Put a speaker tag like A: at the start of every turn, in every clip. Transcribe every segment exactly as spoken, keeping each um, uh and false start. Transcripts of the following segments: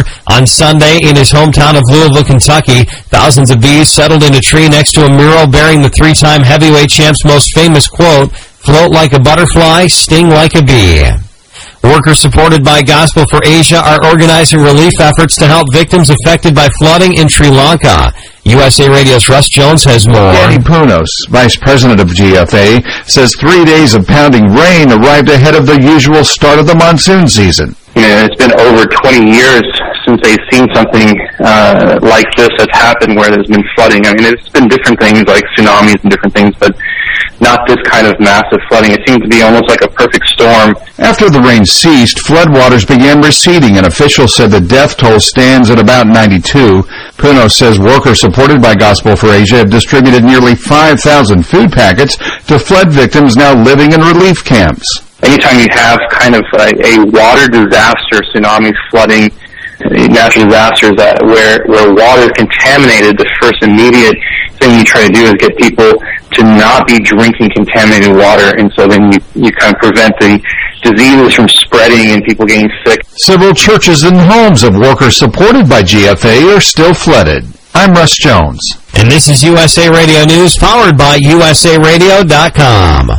A: more on Sunday in his hometown of Louisville, Kentucky. Thousands of bees settled in a tree next to a mural bearing the three-time heavyweight champ's most famous quote, "Float like a butterfly, sting like a bee." Workers supported by Gospel for Asia are organizing relief efforts to help victims affected by flooding in Sri Lanka. U S A Radio's Russ Jones has more.
B: Danny Pounos, vice president of G F A, says three days of pounding rain arrived ahead of the usual start of the monsoon season.
C: You know, it's been over twenty years since they've seen something uh, like this that's happened where there's been flooding. I mean, it's been different things like tsunamis and different things, but not this kind of massive flooding. It seems to be almost like a perfect storm.
B: After the rain ceased, floodwaters began receding, and officials said the death toll stands at about ninety-two. Pounos says workers supported by Gospel for Asia have distributed nearly five thousand food packets to flood victims now living in relief camps.
C: Anytime you have kind of a, a water disaster, tsunamis, flooding, natural disasters that where where water is contaminated, the first immediate thing you try to do is get people to not be drinking contaminated water, and so then you, you kind of prevent the diseases from spreading and people getting sick.
B: Several churches and homes of workers supported by G F A are still flooded. I'm Russ Jones.
A: And this is U S A Radio News, powered by U S A radio dot com.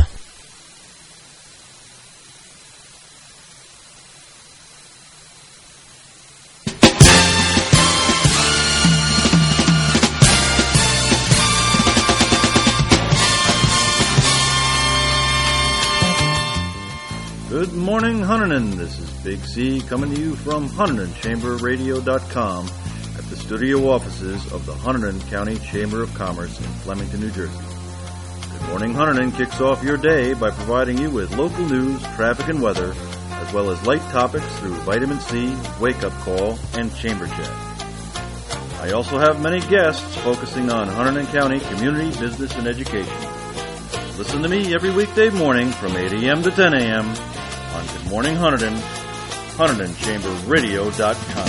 D: Good morning, Hunterdon. This is Big C coming to you from Hunterdon Chamber Radio dot com at the studio offices of the Hunterdon County Chamber of Commerce in Flemington, New Jersey. Good morning, Hunterdon kicks off your day by providing you with local news, traffic, and weather, as well as light topics through Vitamin C, Wake Up Call, and Chamber Chat. I also have many guests focusing on Hunterdon County community, business, and education. Listen to me every weekday morning from eight a.m. to ten a.m. on Good Morning Hunterdon, Hunterdon Chamber Radio dot com.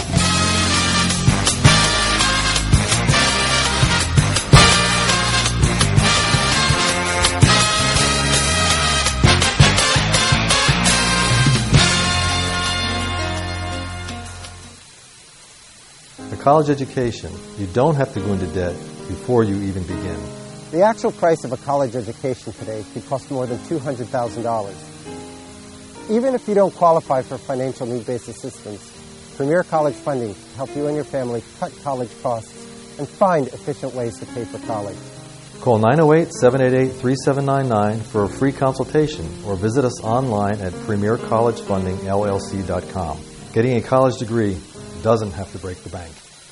E: A college education, you don't have to go into debt before you even begin.
F: The actual price of a college education today could cost more than two hundred thousand dollars. Even if you don't qualify for financial need-based assistance, Premier College Funding can help you and your family cut college costs and find efficient ways to pay for college.
E: Call nine oh eight, seven eight eight, three seven nine nine for a free consultation or visit us online at premier college funding L L C dot com. Getting a college degree doesn't have to break the bank.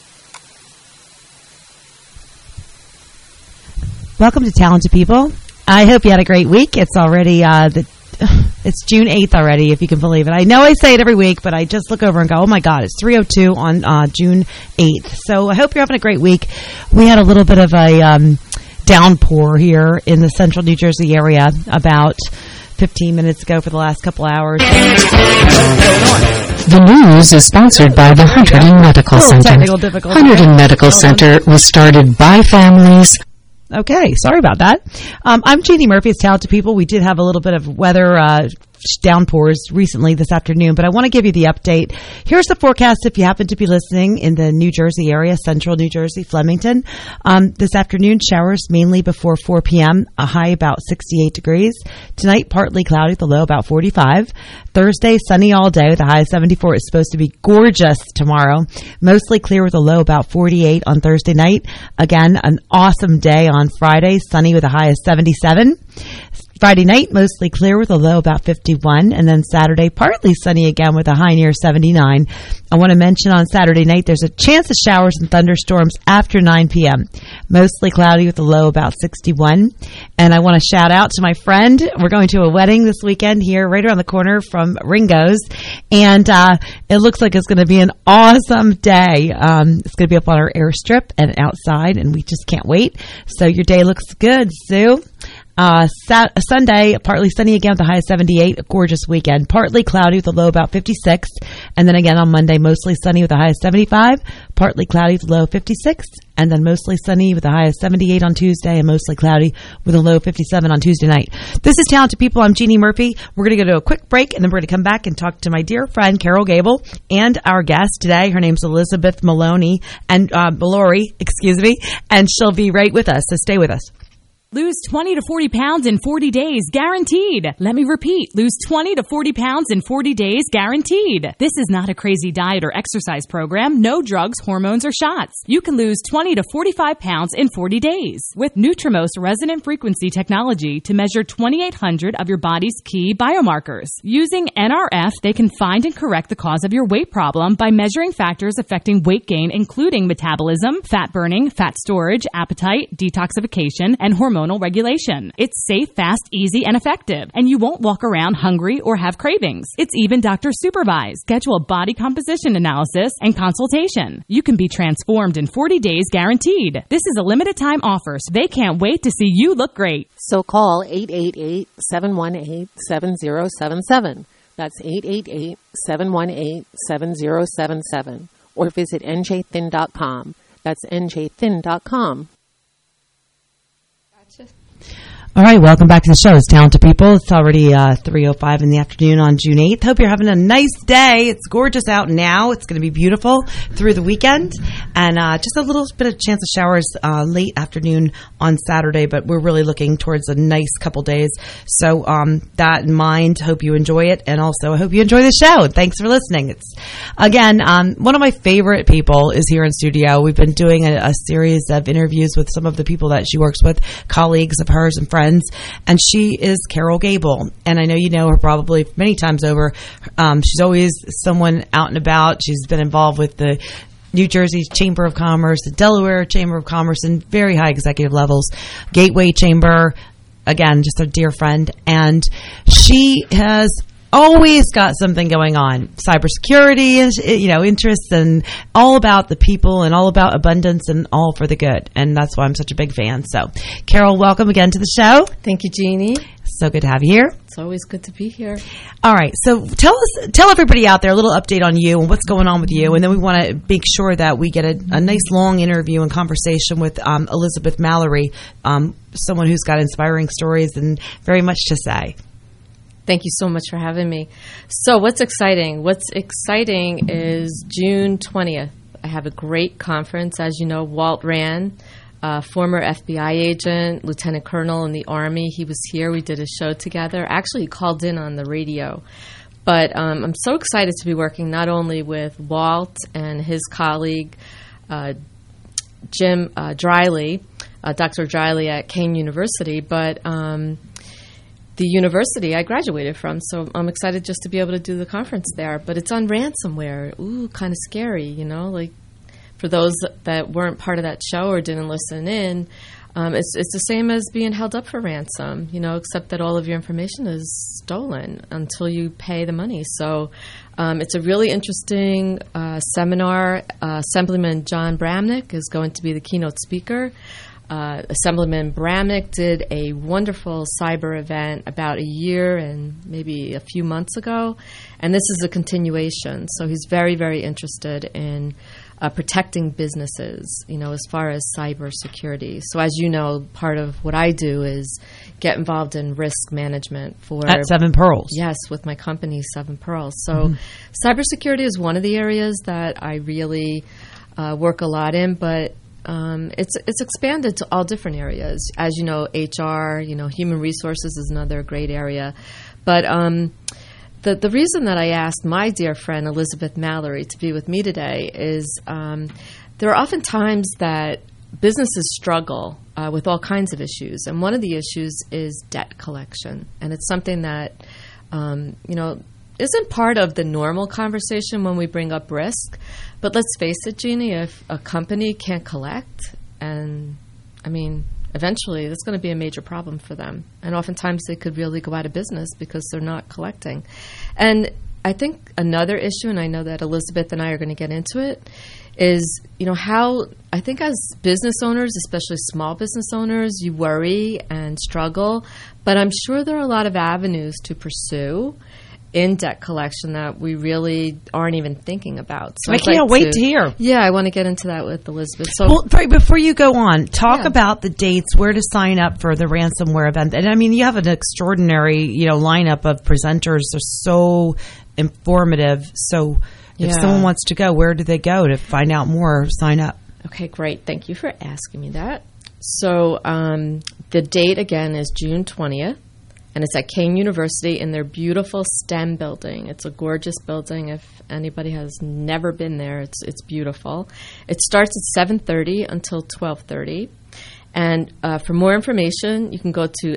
G: Welcome to Talented People. I hope you had a great week. It's already uh, the it's June eighth already, if you can believe it. I know I say it every week, but I just look over and go, oh my God, it's three oh two on uh, June eighth. So I hope you're having a great week. We had a little bit of a um, downpour here in the central New Jersey area about fifteen minutes ago for the last couple hours.
H: The news is sponsored by the Hunterdon Medical Center. Hunterdon Medical Center was started by families.
G: Okay, sorry about that. Um, I'm Jeannie Murphy. It's Talented People. We did have a little bit of weather uh, downpours recently this afternoon, but I want to give you the update. Here's the forecast if you happen to be listening in the New Jersey area, central New Jersey, Flemington. Um, this afternoon, showers mainly before four p.m., a high about sixty-eight degrees. Tonight, partly cloudy, the low about forty-five. Thursday, sunny all day with a high of seventy-four. It's supposed to be gorgeous tomorrow. Mostly clear with a low about forty-eight on Thursday night. Again, an awesome day on Friday, sunny with a high of seventy-seven. Friday night, mostly clear with a low about fifty-one. And then Saturday, partly sunny again with a high near seventy-nine. I want to mention on Saturday night, there's a chance of showers and thunderstorms after nine p.m. Mostly cloudy with a low about sixty-one. And I want to shout out to my friend. We're going to a wedding this weekend here right around the corner from Ringo's. And uh, it looks like it's going to be an awesome day. Um, it's going to be up on our airstrip and outside, and we just can't wait. So your day looks good, Sue. Uh, Sat- Sunday, partly sunny again with a high of seventy-eight. A gorgeous weekend. Partly cloudy with a low about fifty-six. And then again on Monday, mostly sunny with a high of seventy-five. Partly cloudy with a low of fifty-six. And then mostly sunny with a high of seventy-eight on Tuesday and mostly cloudy with a low of fifty-seven on Tuesday night. This is Talented People. I'm Jeannie Murphy. We're going to go to a quick break and then we're going to come back and talk to my dear friend Carol Gable and our guest today. Her name's Elizabeth Maloney and uh, Mallory, excuse me, and she'll be right with us. So stay with us.
I: Lose twenty to forty pounds in forty days, guaranteed. Let me repeat, lose twenty to forty pounds in forty days, guaranteed. This is not a crazy diet or exercise program. No drugs, hormones, or shots. You can lose twenty to forty-five pounds in forty days with Nutrimost resonant frequency technology to measure twenty-eight hundred of your body's key biomarkers. Using N R F, they can find and correct the cause of your weight problem by measuring factors affecting weight gain, including metabolism, fat burning, fat storage, appetite, detoxification, and hormone regulation. It's safe, fast, easy, and effective, and you won't walk around hungry or have cravings. It's even doctor supervised. Schedule a body composition analysis and consultation. You can be transformed in forty days guaranteed. This is a limited time offer, so they can't wait to see you look great.
J: So call eight eight eight, seven one eight, seven zero seven seven. That's eight eight eight, seven one eight, seven zero seven seven. Or visit N J thin dot com. That's N J thin dot com.
G: All right, welcome back to the show. It's Talented People. It's already uh, three oh five in the afternoon on June eighth. Hope you're having a nice day. It's gorgeous out now. It's going to be beautiful through the weekend. And uh, just a little bit of chance of showers uh, late afternoon on Saturday, but we're really looking towards a nice couple days. So um, that in mind, hope you enjoy it. And also, I hope you enjoy the show. Thanks for listening. It's Again, um, one of my favorite people is here in studio. We've been doing a, a series of interviews with some of the people that she works with, colleagues of hers and friends. And she is Carol Gable. And I know you know her probably many times over. Um, she's always someone out and about. She's been involved with the New Jersey Chamber of Commerce, the Delaware Chamber of Commerce, and very high executive levels. Gateway Chamber, again, just a dear friend. And she has always got something going on. Cybersecurity, you know, interests, and all about the people and all about abundance and all for the good. And that's why I'm such a big fan. So, Carol, welcome again to the show.
K: Thank you, Jeannie.
G: So good to have you here.
K: It's always good to be here.
G: All right. So tell us, tell everybody out there a little update on you and what's going on with you. And then we want to make sure that we get a, a nice long interview and conversation with um, Elizabeth Mallory, um, someone who's got inspiring stories and very much to say.
K: Thank you so much for having me. So what's exciting? What's exciting is June twentieth. I have a great conference. As you know, Walt Rand, uh, former F B I agent, lieutenant colonel in the Army. He was here. We did a show together. Actually, he called in on the radio. But um, I'm so excited to be working not only with Walt and his colleague, uh, Jim uh, Driley, uh, Doctor Driley at Kean University, but um, the university I graduated from, so I'm excited just to be able to do the conference there. But it's on ransomware. Ooh, kind of scary, you know. Like for those that weren't part of that show or didn't listen in, um, it's it's the same as being held up for ransom, you know, except that all of your information is stolen until you pay the money. So um, it's a really interesting uh, seminar. Uh, Assemblyman John Bramnick is going to be the keynote speaker. Uh, Assemblyman Bramnick did a wonderful cyber event about a year and maybe a few months ago, and this is a continuation. So he's very, very interested in uh, protecting businesses, you know, as far as cyber security. So as you know, part of what I do is get involved in risk management for
G: at Seven Pearls.
K: Yes, with my company Seven Pearls. So mm-hmm. cybersecurity is one of the areas that I really uh, work a lot in, but Um, it's it's expanded to all different areas. As you know, H R, you know, human resources is another great area. But um, the the reason that I asked my dear friend Elizabeth Mallory to be with me today is um, there are often times that businesses struggle uh, with all kinds of issues, and one of the issues is debt collection, and it's something that um, you know. isn't part of the normal conversation when we bring up risk. But let's face it, Jeannie, if a company can't collect, and I mean, eventually that's going to be a major problem for them. And oftentimes they could really go out of business because they're not collecting. And I think another issue, and I know that Elizabeth and I are going to get into it, is, you know, how I think as business owners, especially small business owners, you worry and struggle, but I'm sure there are a lot of avenues to pursue in debt collection that we really aren't even thinking about. So
G: I
K: I'd
G: can't
K: like
G: wait
K: to,
G: to hear.
K: Yeah, I want to get into that with Elizabeth. So,
G: well, right, before you go on, talk
K: Yeah.
G: about the dates, where to sign up for the ransomware event. And I mean, you have an extraordinary, you know, lineup of presenters. They're so informative. So if
K: Yeah.
G: someone wants to go, where do they go to find out more or sign up?
K: Okay, great. Thank you for asking me that. So um, the date, again, is June twentieth, and it's at Kean University in their beautiful STEM building. It's a gorgeous building. If anybody has never been there, it's it's beautiful. It starts at seven thirty until twelve thirty. And uh, for more information, you can go to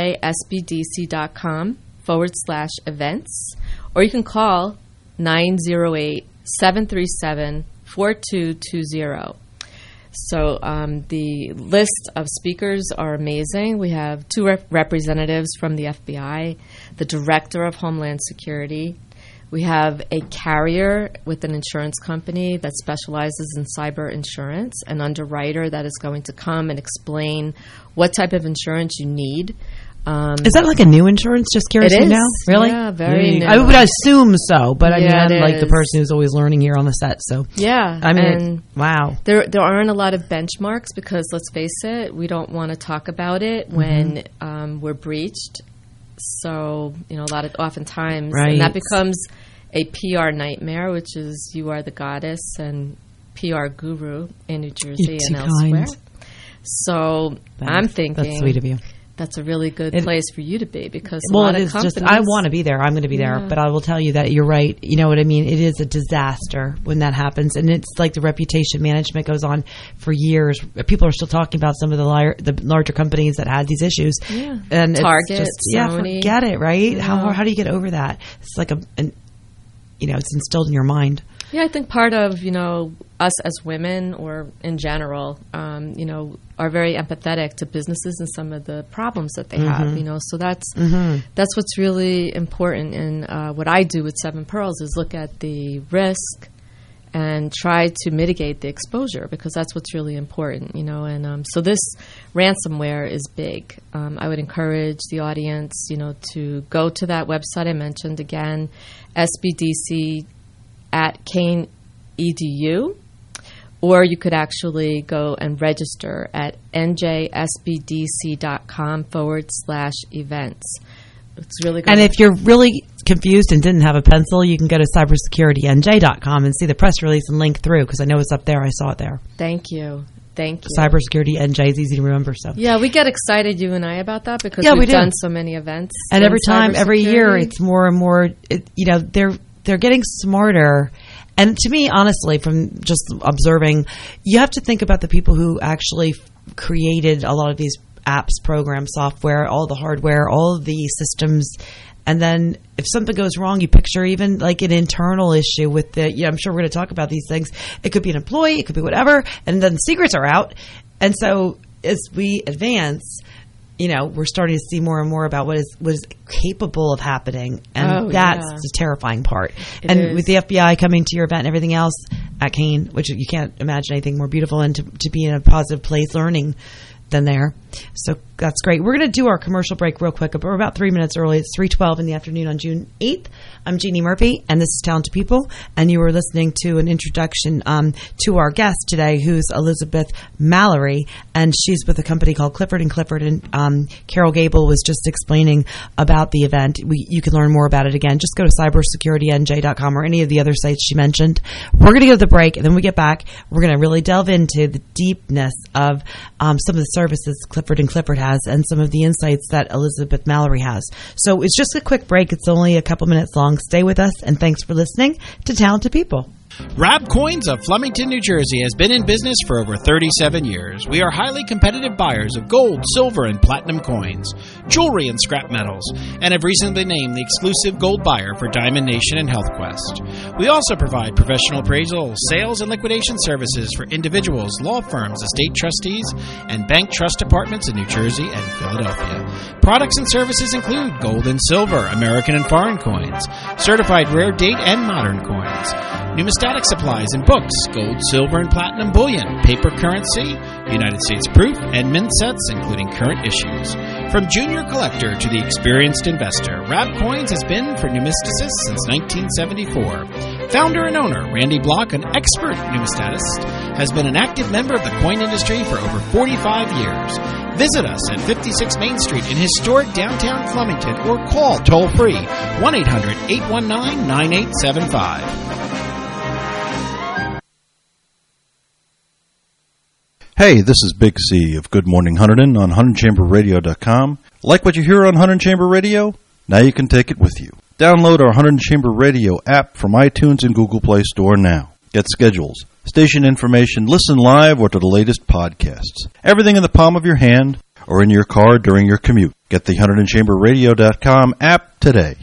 K: njsbdc.com forward slash events, or you can call nine zero eight, seven three seven, four two two zero. So um, the list of speakers are amazing. We have two rep- representatives from the F B I, the Director of Homeland Security. We have a carrier with an insurance company that specializes in cyber insurance, an underwriter that is going to come and explain what type of insurance you need. Um,
G: Is that like a new insurance? Just curious
K: It
G: to
K: is.
G: know. Really?
K: Yeah, very new.
G: I would assume so, but I mean,
K: Yeah,
G: I'm
K: it
G: like the
K: is.
G: person who's always learning here on the set. So
K: Yeah,
G: I mean,
K: and
G: wow.
K: There, there aren't a lot of benchmarks because, let's face it, we don't want to talk about it when
G: Mm-hmm.
K: um, we're breached. So, you know, a lot of oftentimes,
G: Right.
K: and that becomes a P R nightmare, which is you are the goddess and P R guru in New Jersey
G: You're
K: and
G: too
K: elsewhere.
G: kind.
K: So
G: Thanks.
K: I'm thinking
G: That's sweet of you.
K: That's a really good
G: It-
K: place for you to be because a
G: Well,
K: lot
G: it
K: of
G: is
K: companies.
G: just, I want to be there. I'm going to be there.
K: Yeah.
G: But I will tell you that you're right. You know what I mean? It is a disaster when that happens. And it's like the reputation management goes on for years. People are still talking about some of the, lar- the larger companies that had these issues.
K: Yeah.
G: And
K: Target,
G: it's just, yeah,
K: Sony.
G: forget it, right?
K: Yeah.
G: How, how do you get over that? It's like a, an, you know, it's instilled in your mind.
K: Yeah, I think part of, you know, us as women or in general, um, you know, are very empathetic to businesses and some of the problems that they have,
G: Mhm.
K: you know. So that's
G: Mhm.
K: that's what's really important. And uh, what I do with Seven Pearls is look at the risk and try to mitigate the exposure because that's what's really important, you know. And um, so this ransomware is big. Um, I would encourage the audience, you know, to go to that website I mentioned again, S B D C at Kean E D U, or you could actually go and register at njsbdc.com forward slash events. It's really good.
G: And if you're really confused and didn't have a pencil, you can go to cybersecurity n j dot com and see the press release and link through because I know it's up there. I saw it there.
K: Thank you. Thank you.
G: Cybersecurity N J is easy to remember. So
K: Yeah, we get excited, you and I, about that because
G: Yeah,
K: we've
G: we do.
K: done so many events.
G: and
K: in
G: every time, every year,
K: cybersecurity.
G: it's more and more. It, you know, they're they're getting smarter. And to me, honestly, from just observing, you have to think about the people who actually created a lot of these apps, programs, software, all the hardware, all of the systems. And then if something goes wrong, you picture even like an internal issue with the, you know, I'm sure we're going to talk about these things. It could be an employee, it could be whatever. And then the secrets are out. And so as we advance, you know, we're starting to see more and more about what is what is capable of happening, and
K: Oh,
G: that's
K: yeah.
G: the terrifying part.
K: It
G: and
K: is.
G: with the F B I coming to your event and everything else at Kean, which you can't imagine anything more beautiful, and to, to be in a positive place learning than there. So that's great. We're going to do our commercial break real quick. We're about three minutes early. It's three twelve in the afternoon on June eighth. I'm Jeannie Murphy, and this is Talented People, and you were listening to an introduction um, to our guest today, who's Elizabeth Mallory, and she's with a company called Clifford and Clifford, and um, Carol Gable was just explaining about the event. We, you can learn more about it again. Just go to cybersecurity n j dot com or any of the other sites she mentioned. We're going to go to the break, and then we get back. We're going to really delve into the deepness of um, some of the services Clifford and Clifford has and some of the insights that Elizabeth Mallory has. So it's just a quick break. It's only a couple minutes long. Stay with us, and thanks for listening to Talented People.
L: Rab Coins of Flemington, New Jersey has been in business for over thirty-seven years. We are highly competitive buyers of gold, silver, and platinum coins. jewelry, and scrap metals, and have recently been named the exclusive gold buyer for Diamond Nation and HealthQuest. We also provide professional appraisal, sales, and liquidation services for individuals, law firms, estate trustees, and bank trust departments in New Jersey and Philadelphia. Products and services include gold and silver, American and foreign coins, certified rare date and modern coins, numismatic supplies and books, gold, silver, and platinum bullion, paper currency, United States proof, and mint sets, including current issues. From junior collector to the experienced investor, Rab Coins has been for numisticists since nineteen seventy-four. Founder and owner Randy Block, an expert numismatist, has been an active member of the coin industry for over forty-five years. Visit us at fifty-six Main Street in historic downtown Flemington or call toll-free one eight hundred, eight one nine, nine eight seven five.
D: Hey, this is Big C of Good Morning Hunterdon on Hunterdon Chamber Radio dot com. Like what you hear on Hunterdon Chamber Radio? Now you can take it with you. Download our Hunterdon Chamber Radio app from iTunes and Google Play Store now. Get schedules, station information, listen live, or to the latest podcasts. Everything in the palm of your hand or in your car during your commute. Get the Hunterdon Chamber Radio dot com app today.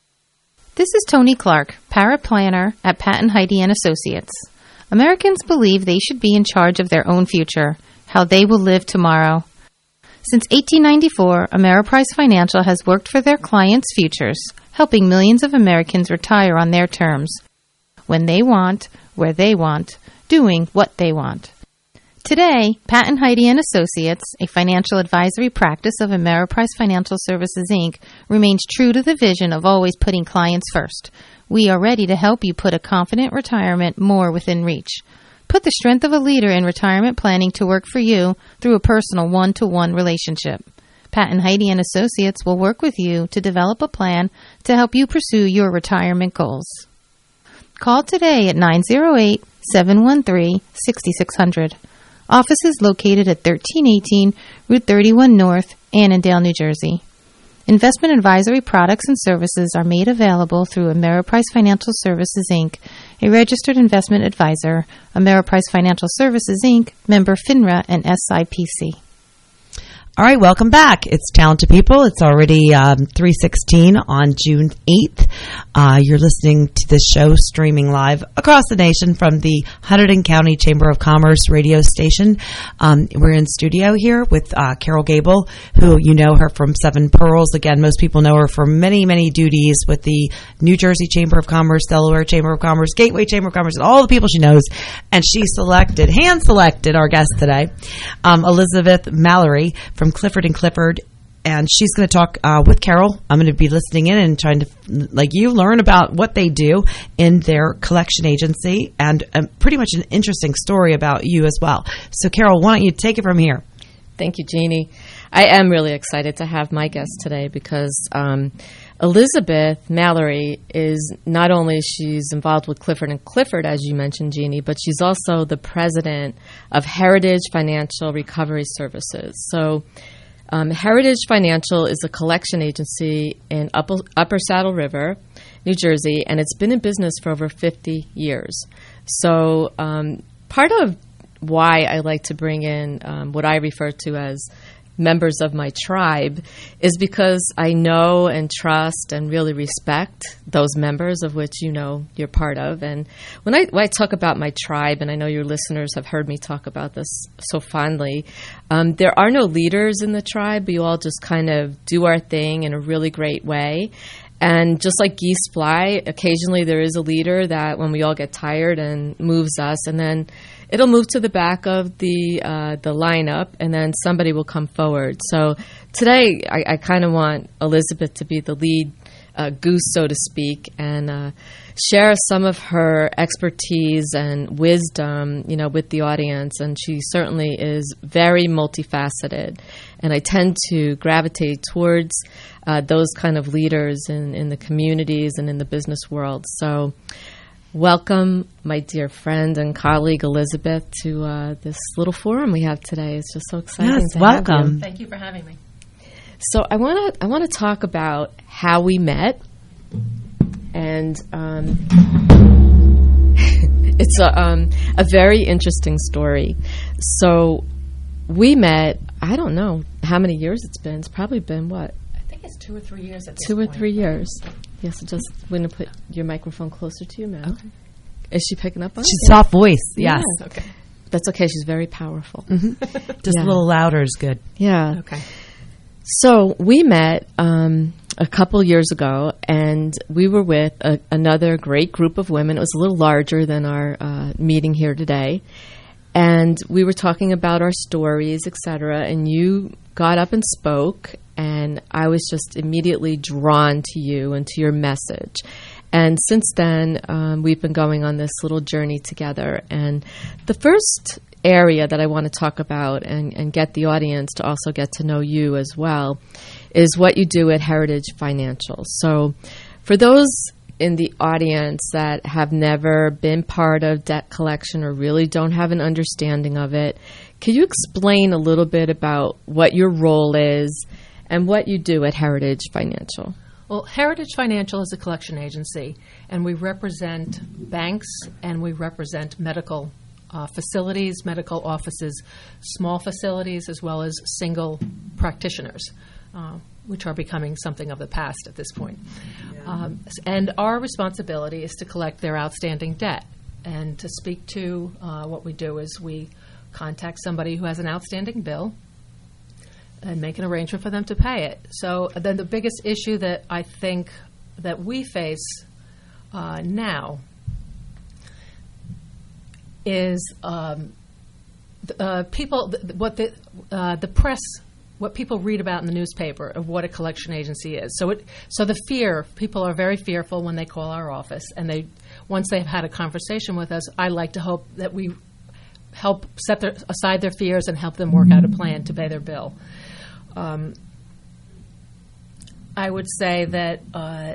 M: This is Tony Clark, paraplanner at Patton Heidi and Associates. Americans believe they should be in charge of their own future, how they will live tomorrow. Since eighteen ninety-four, Ameriprise Financial has worked for their clients' futures, helping millions of Americans retire on their terms, when they want, where they want, doing what they want. Today, Patton Heidi and Associates, a financial advisory practice of Ameriprise Financial Services, Incorporated, remains true to the vision of always putting clients first. We are ready to help you put a confident retirement more within reach. Put the strength of a leader in retirement planning to work for you through a personal one-to-one relationship. Patton Heidi and Associates will work with you to develop a plan to help you pursue your retirement goals. Call today at nine zero eight, seven one three, six six zero zero. Office is located at thirteen eighteen Route thirty-one North, Annandale, New Jersey. Investment advisory products and services are made available through Ameriprise Financial Services, Incorporated, a registered investment advisor, Ameriprise Financial Services, Incorporated, member FINRA and S I P C.
G: All right, welcome back. It's Talented People. It's already um, three sixteen on June eighth. Uh, you're listening to this show streaming live across the nation from the Hunterdon County Chamber of Commerce radio station. Um, we're in studio here with uh, Carol Gable, who you know her from Seven Pearls. Again, most people know her for many, many duties with the New Jersey Chamber of Commerce, Delaware Chamber of Commerce, Gateway Chamber of Commerce, and all the people she knows. And she selected, hand-selected our guest today, um, Elizabeth Mallory from Clifford and Clifford, and she's going to talk uh, with Carol. I'm going to be listening in and trying to, like you, learn about what they do in their collection agency, and um, pretty much an interesting story about you as well. So, Carol, why don't you take it from here?
K: Thank you, Jeannie. I am really excited to have my guest today because um, Elizabeth Mallory is not only she's involved with Clifford and Clifford, as you mentioned, Jeannie, but she's also the president of Heritage Financial Recovery Services. So um, Heritage Financial is a collection agency in Upper, Upper Saddle River, New Jersey, and it's been in business for over fifty years. So um, part of why I like to bring in um, what I refer to as members of my tribe is because I know and trust and really respect those members of which you know you're part of. And when I, when I talk about my tribe, and I know your listeners have heard me talk about this so fondly, um, there are no leaders in the tribe. We all just kind of do our thing in a really great way. And just like geese fly, occasionally there is a leader that when we all get tired and moves us, and then it'll move to the back of the uh, the lineup, and then somebody will come forward. So today, I, I kind of want Elizabeth to be the lead uh, goose, so to speak, and uh, share some of her expertise and wisdom, you know, with the audience. And she certainly is very multifaceted, and I tend to gravitate towards uh, those kind of leaders in, in the communities and in the business world. So welcome, my dear friend and colleague Elizabeth, to uh, this little forum we have today. It's just so exciting
G: yes,
K: to
G: welcome.
K: have you.
J: Thank you for having me.
K: So I want to I want to talk about how we met, and um, it's a um, a very interesting story. So we met I don't know how many years it's been. It's probably been, what?
N: I think it's two or three years at this
K: Two or
N: point.
K: three years. Yes, so just want to put your microphone closer to your mouth. Okay. Is she picking up on
G: She's
K: it?
G: soft voice, yes.
K: Yeah. Okay. That's okay. She's very powerful.
G: Mm-hmm. Just yeah. a little louder is good.
K: Yeah.
N: Okay.
K: So we met um, a couple years ago, and we were with a, another great group of women. It was a little larger than our uh, meeting here today. And we were talking about our stories, et cetera, and you got up and spoke, and I was just immediately drawn to you and to your message. And since then, um, we've been going on this little journey together. And the first area that I want to talk about and, and get the audience to also get to know you as well is what you do at Heritage Financial. So for those in the audience that have never been part of debt collection or really don't have an understanding of it, can you explain a little bit about what your role is and what you do at Heritage Financial?
N: Well, Heritage Financial is a collection agency, and we represent banks and we represent medical uh, facilities, medical offices, small facilities, as well as single practitioners, uh, which are becoming something of the past at this point. Yeah. Um, and our responsibility is to collect their outstanding debt. And to speak to uh, what we do is we contact somebody who has an outstanding bill and make an arrangement for them to pay it. So then the biggest issue that I think that we face uh, now is um, uh, people, th- what the uh, the press, what people read about in the newspaper of what a collection agency is. So it, so the fear, people are very fearful when they call our office, and they once they've had a conversation with us, I like to hope that we help set their, aside their fears and help them work out a plan to pay their bill. Um, I would say that. Uh,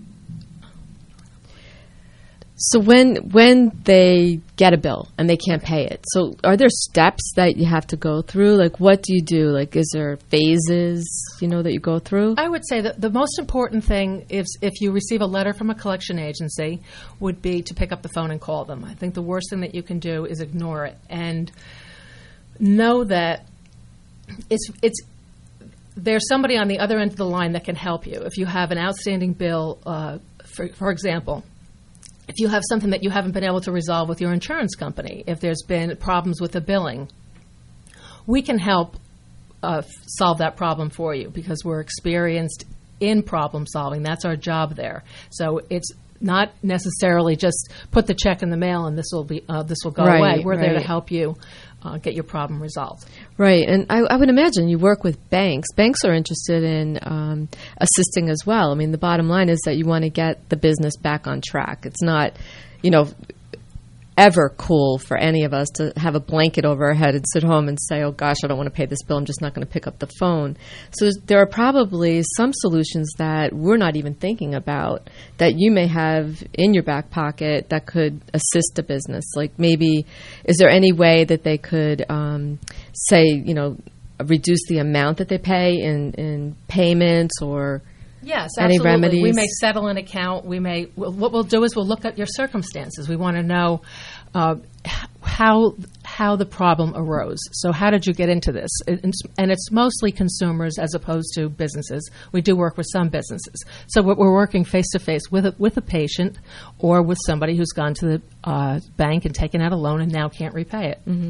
K: so when when they get a bill and they can't pay it, so are there steps that you have to go through? Like, what do you do? Like, is there phases, you know, that you go through?
N: I would say that the most important thing is if you receive a letter from a collection agency would be to pick up the phone and call them. I think the worst thing that you can do is ignore it and know that it's it's. There's somebody on the other end of the line that can help you. If you have an outstanding bill, uh, for, for example, if you have something that you haven't been able to resolve with your insurance company, if there's been problems with the billing, we can help uh, solve that problem for you because we're experienced in problem solving. That's our job there. So it's not necessarily just put the check in the mail and this will be uh, this will go
K: right,
N: away. We're
K: right.
N: there to help you uh, get your problem resolved.
K: Right, and I, I would imagine you work with banks. Banks are interested in um, assisting as well. I mean, the bottom line is that you want to get the business back on track. It's not, you know, ever cool for any of us to have a blanket over our head and sit home and say, oh gosh, I don't want to pay this bill, I'm just not going to pick up the phone. So there are probably some solutions that we're not even thinking about that you may have in your back pocket that could assist a business. Like maybe, is there any way that they could um, say, you know, reduce the amount that they pay in, in payments or...
N: Yes,
K: any
N: absolutely.
K: remedies?
N: We may settle an account. We may. What we'll do is we'll look at your circumstances. We want to know uh, how how the problem arose. So, how did you get into this? And it's mostly consumers as opposed to businesses. We do work with some businesses. So, we're working face to face with a, with a patient or with somebody who's gone to the uh, bank and taken out a loan and now can't repay it.
K: Mm-hmm.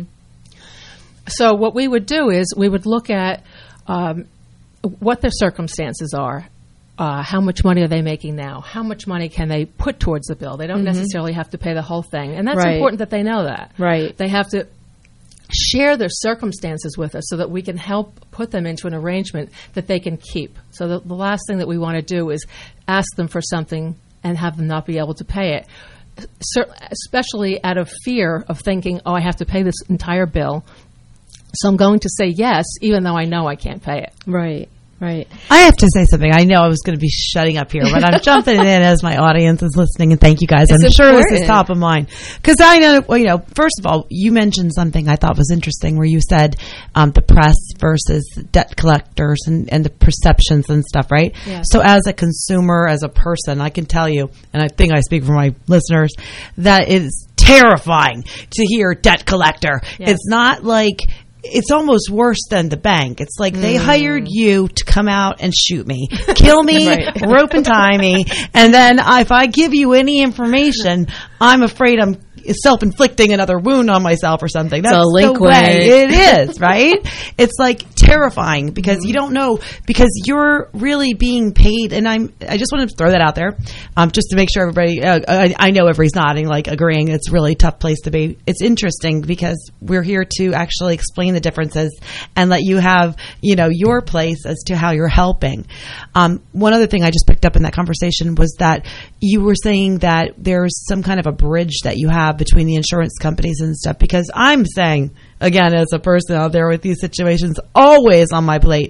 N: So, what we would do is we would look at um, what their circumstances are. Uh, how much money are they making now? How much money can they put towards the bill? They don't
K: mm-hmm.
N: necessarily have to pay the whole thing. And that's
K: right.
N: important that they know that.
K: Right.
N: They have to share their circumstances with us so that we can help put them into an arrangement that they can keep. So the, the last thing that we want to do is ask them for something and have them not be able to pay it, Cer- especially out of fear of thinking, oh, I have to pay this entire bill, so I'm going to say yes, even though I know I can't pay it.
K: Right. Right.
G: I have to say something. I know I was going to be shutting up here, but I'm jumping in as my audience is listening, and thank you guys.
K: It's
G: I'm sure
K: important.
G: this is top of mind. Because I know, well, you know, first of all, you mentioned something I thought was interesting where you said um, the press versus debt collectors and, and the perceptions and stuff, right?
N: Yeah.
G: So as a consumer, as a person, I can tell you, and I think I speak for my listeners, that it is terrifying to hear debt collector.
N: Yes.
G: It's not like... it's almost worse than the bank. It's like they
K: Mm.
G: hired you to come out and shoot me, kill me,
K: Right.
G: rope and tie me, and then if I give you any information, I'm afraid I'm self-inflicting another wound on myself or something. That's
K: Delinquent.
G: the way it is, right? It's like terrifying because you don't know, because you're really being paid. And I'm, I just wanted to throw that out there, um, just to make sure everybody, uh, I, I know everybody's nodding, like agreeing it's really a tough place to be. It's interesting because we're here to actually explain the differences and let you have, you know, your place as to how you're helping. Um, one other thing I just picked up in that conversation was that you were saying that there's some kind of a bridge that you have between the insurance companies and stuff, because I'm saying, again, as a person out there with these situations always on my plate,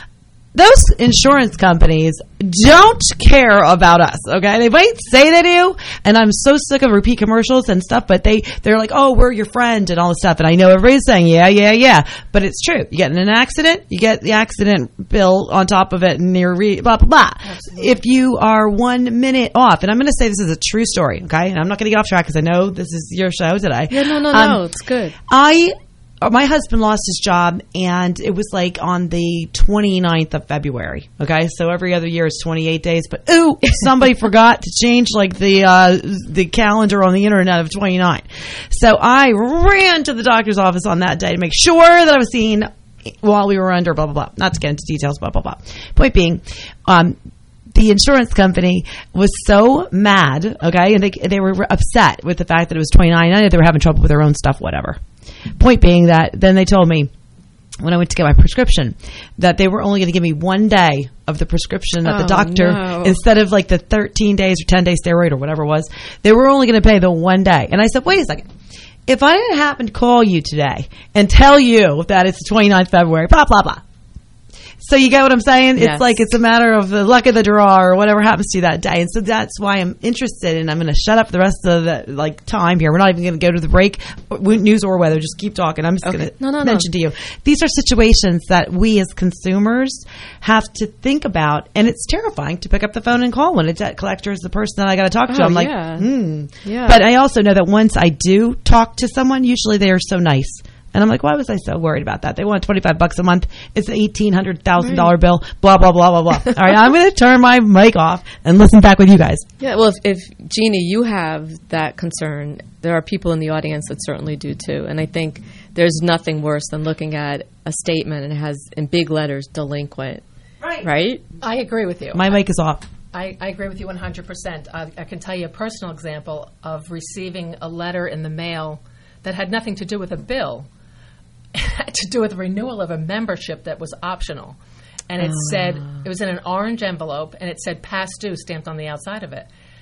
G: those insurance companies don't care about us, okay? They might say they do, and I'm so sick of repeat commercials and stuff, but they, they're like, oh, we're your friend and all this stuff. And I know everybody's saying, yeah, yeah, yeah. But it's true. You get in an accident, you get the accident bill on top of it, and you're re- blah, blah, blah. Absolutely. If you are one minute off, and I'm going to say this is a true story, okay? And I'm not going to get off track because I know this is your show today.
K: Yeah, no, no,
G: um,
K: no. It's good.
G: I... My husband lost his job, and it was like on the twenty-ninth of February. Okay, so every other year is twenty-eight days. But ooh, somebody forgot to change like the uh, the calendar on the internet of twenty-nine. So I ran to the doctor's office on that day to make sure that I was seen while we were under blah blah blah. Not to get into details, blah blah blah. Point being, um, the insurance company was so mad, okay, and they they were upset with the fact that it was twenty-nine. I know they were having trouble with their own stuff, whatever. Point being that then they told me when I went to get my prescription that they were only going to give me one day of the prescription that
K: Oh,
G: the doctor,
K: no.
G: instead of like the thirteen days or ten day steroid or whatever it was, they were only going to pay the one day. And I said, wait a second. If I didn't happen to call you today and tell you that it's the twenty-ninth of February, blah, blah, blah. So you get what I'm saying?
K: Yes.
G: It's like it's a matter of the luck of the draw or whatever happens to you that day. And so that's why I'm interested, and I'm going to shut up the rest of the like time here. We're not even going to go to the break, news or weather. Just keep talking. I'm just
K: Okay.
G: going to
K: No, no, no.
G: mention to you. These are situations that we as consumers have to think about, and it's terrifying to pick up the phone and call when a debt collector is the person that I got to talk to.
K: Oh,
G: I'm like,
K: yeah.
G: hmm.
K: Yeah.
G: But I also know that once I do talk to someone, usually they are so nice. And I'm like, why was I so worried about that? They want twenty-five bucks a month. It's an eighteen hundred thousand dollars
K: Right.
G: bill. Blah, blah, blah, blah, blah. All right, I'm going to turn my mic off and listen back with you guys.
K: Yeah, well, if, if Jeannie, you have that concern, there are people in the audience that certainly do too. And I think there's nothing worse than looking at a statement and it has in big letters delinquent.
N: Right.
K: Right?
N: I agree with you.
G: My mic is off.
N: I, I agree with you one hundred percent. I, I can tell you a personal example of receiving a letter in the mail that had nothing to do with a bill. Had to do with renewal of a membership that was optional. And it
K: Ah.
N: said, it was in an orange envelope, and it said past due stamped on the outside of it.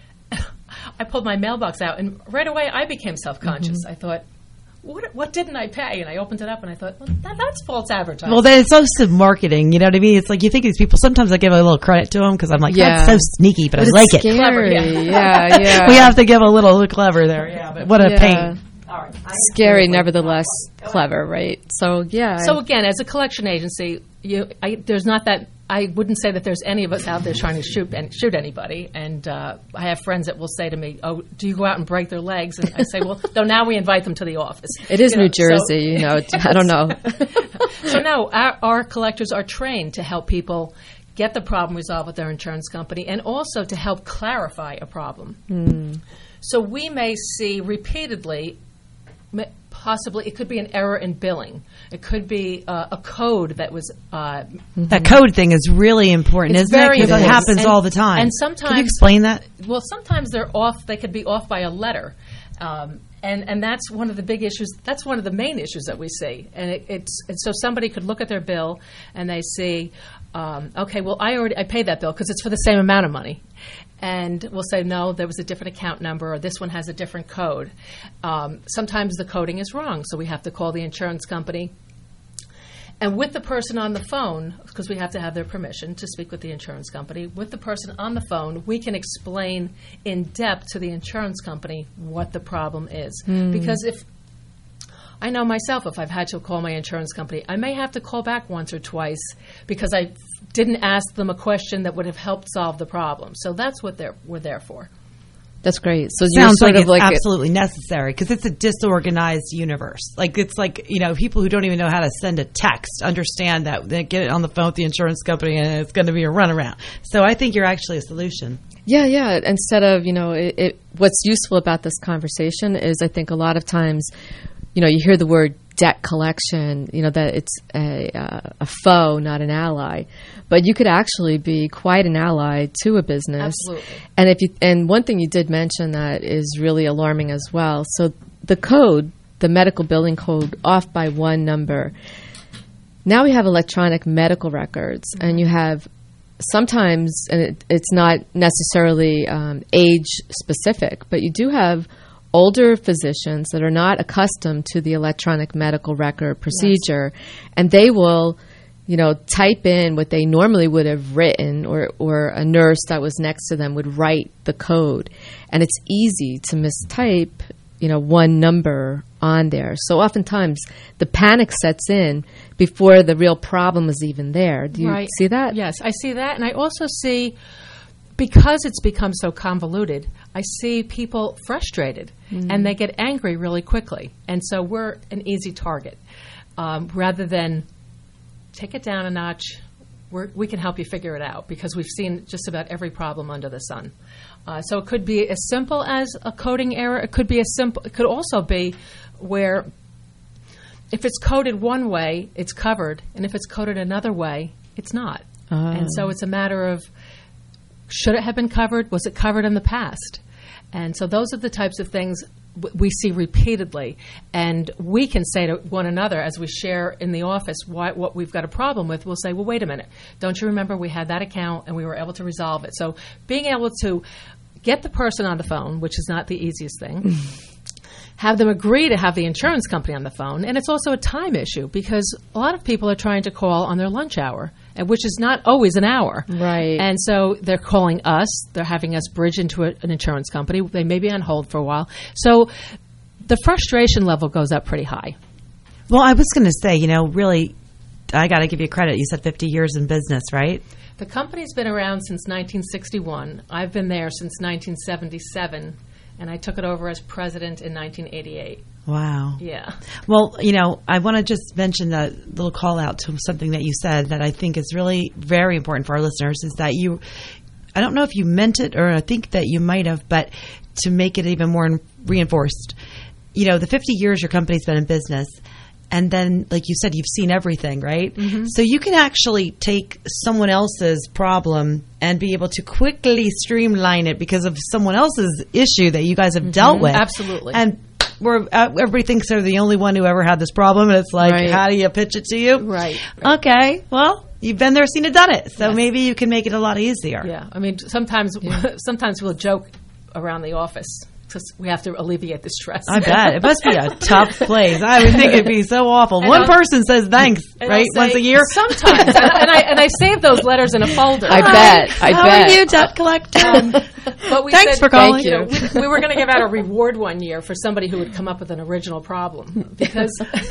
N: I pulled my mailbox out, and right away I became self-conscious.
G: Mm-hmm.
N: I thought, what, what didn't I pay? And I opened it up, and I thought, well, that, that's false advertising.
G: Well, then it's also marketing. You know what I mean? It's like you think these people, sometimes I give a little credit to them because I'm like,
K: Yeah.
G: that's so sneaky, but,
K: But
G: I like
K: it's
G: it.
K: scary.
N: Clever, yeah.
K: Yeah, yeah.
G: We have to give a little clever there. Yeah, but what a
K: Yeah.
G: pain. All right.
K: Scary, nevertheless clever, right? So, yeah.
N: So again, as a collection agency, you, I, there's not that. I wouldn't say that there's any of us out there trying to shoot and shoot anybody. And uh, I have friends that will say to me, "Oh, do you go out and break their legs?" And I say, "Well, no. Now we invite them to the office."
K: It is
N: You know,
K: New Jersey,
N: so-
K: you know. I don't know.
N: So no, our, our collectors are trained to help people get the problem resolved with their insurance company, and also to help clarify a problem.
K: Mm.
N: So we may see repeatedly. Possibly, it could be an error in billing. It could be uh, a code that was. Uh,
G: That code thing is really important,
N: It's
G: isn't
N: very
G: it? Because it
N: important.
G: happens
N: And-
G: all the time.
N: and sometimes-
G: Can you explain that?
N: Well, sometimes they're off. They could be off by a letter, um, and and that's one of the big issues. That's one of the main issues that we see. And it, it's and so somebody could look at their bill and they see, um, okay, well, I already I paid that bill because it's for the same amount of money. And we'll say, no, there was a different account number, or this one has a different code. Um, sometimes the coding is wrong, so we have to call the insurance company. And with the person on the phone, because we have to have their permission to speak with the insurance company, with the person on the phone, we can explain in depth to the insurance company what the problem is.
K: Hmm.
N: Because if I know myself, if I've had to call my insurance company, I may have to call back once or twice because I didn't ask them a question that would have helped solve the problem. So that's what they're, we're there for.
K: That's great. So
G: Sounds
K: you're sort
G: like
K: of
G: it's
K: like
G: absolutely necessary because it's a disorganized universe. Like it's like, you know, people who don't even know how to send a text understand that they get it on the phone with the insurance company and it's going to be a runaround. So I think you're actually a solution.
K: Yeah, yeah. Instead of, you know, it, it, what's useful about this conversation is I think a lot of times, you know, you hear the word debt collection, you know, that it's a, uh, a foe, not an ally. But you could actually be quite an ally to a business.
N: Absolutely.
K: And if you, and one thing you did mention that is really alarming as well. So the code, the medical billing code, off by one number. Now we have electronic medical records, mm-hmm. and you have sometimes, and it, it's not necessarily um, age specific, but you do have older physicians that are not accustomed to the electronic medical record procedure, yes. and they will, you know, type in what they normally would have written, or, or a nurse that was next to them would write the code. And it's easy to mistype, you know, one number on there. So oftentimes the panic sets in before the real problem is even there. Do you
N: right.
K: see that?
N: Yes, I see that. And I also see, because it's become so convoluted, I see people frustrated, mm-hmm. and they get angry really quickly. And so we're an easy target. Um, rather than take it down a notch, we're, we can help you figure it out, because we've seen just about every problem under the sun. Uh, so it could be as simple as a coding error. It could be as simple. It could also be where if it's coded one way, it's covered, and if it's coded another way, it's not.
K: Oh.
N: And so it's a matter of, should it have been covered? Was it covered in the past? And so those are the types of things w- we see repeatedly. And we can say to one another as we share in the office why, what we've got a problem with, we'll say, well, wait a minute. Don't you remember we had that account and we were able to resolve it? So being able to get the person on the phone, which is not the easiest thing, have them agree to have the insurance company on the phone. And it's also a time issue, because a lot of people are trying to call on their lunch hour, which is not always an hour.
K: Right.
N: And so they're calling us. They're having us bridge into a, an insurance company. They may be on hold for a while. So the frustration level goes up pretty high.
G: Well, I was going to say, you know, really, I got to give you credit. You said fifty years in business, right?
N: The company's been around since nineteen sixty-one. I've been there since nineteen seventy-seven, and I took it over as president in nineteen eighty-eight.
G: Wow.
N: Yeah.
G: Well, you know, I want to just mention a little call out to something that you said that I think is really very important for our listeners, is that you, I don't know if you meant it, or I think that you might have, but to make it even more reinforced, you know, the fifty years your company's been in business, and then, like you said, you've seen everything, right?
N: Mm-hmm.
G: So you can actually take someone else's problem and be able to quickly streamline it because of someone else's issue that you guys have
N: mm-hmm.
G: dealt with.
N: Absolutely.
G: And where uh, everybody thinks they're the only one who ever had this problem, and it's like,
N: right.
G: how do you pitch it to you?
N: Right. right.
G: Okay, well, you've been there, seen it, done it, so
N: yes.
G: maybe you can make it a lot easier.
N: Yeah, I mean, sometimes yeah. sometimes we'll joke around the office because we have to alleviate the stress.
G: I bet. It must be a tough place. I would think it'd be so awful.
N: And
G: One
N: I'll,
G: person says thanks, right,
N: say,
G: once a year?
N: Sometimes. and, and, I, and I save those letters in a folder.
K: I bet. I
G: How
K: bet.
G: are you, debt collector?
N: Um, but we
G: Thanks
N: said,
G: for calling.
N: You know, we, we were going to give out a reward one year for somebody who would come up with an original problem, because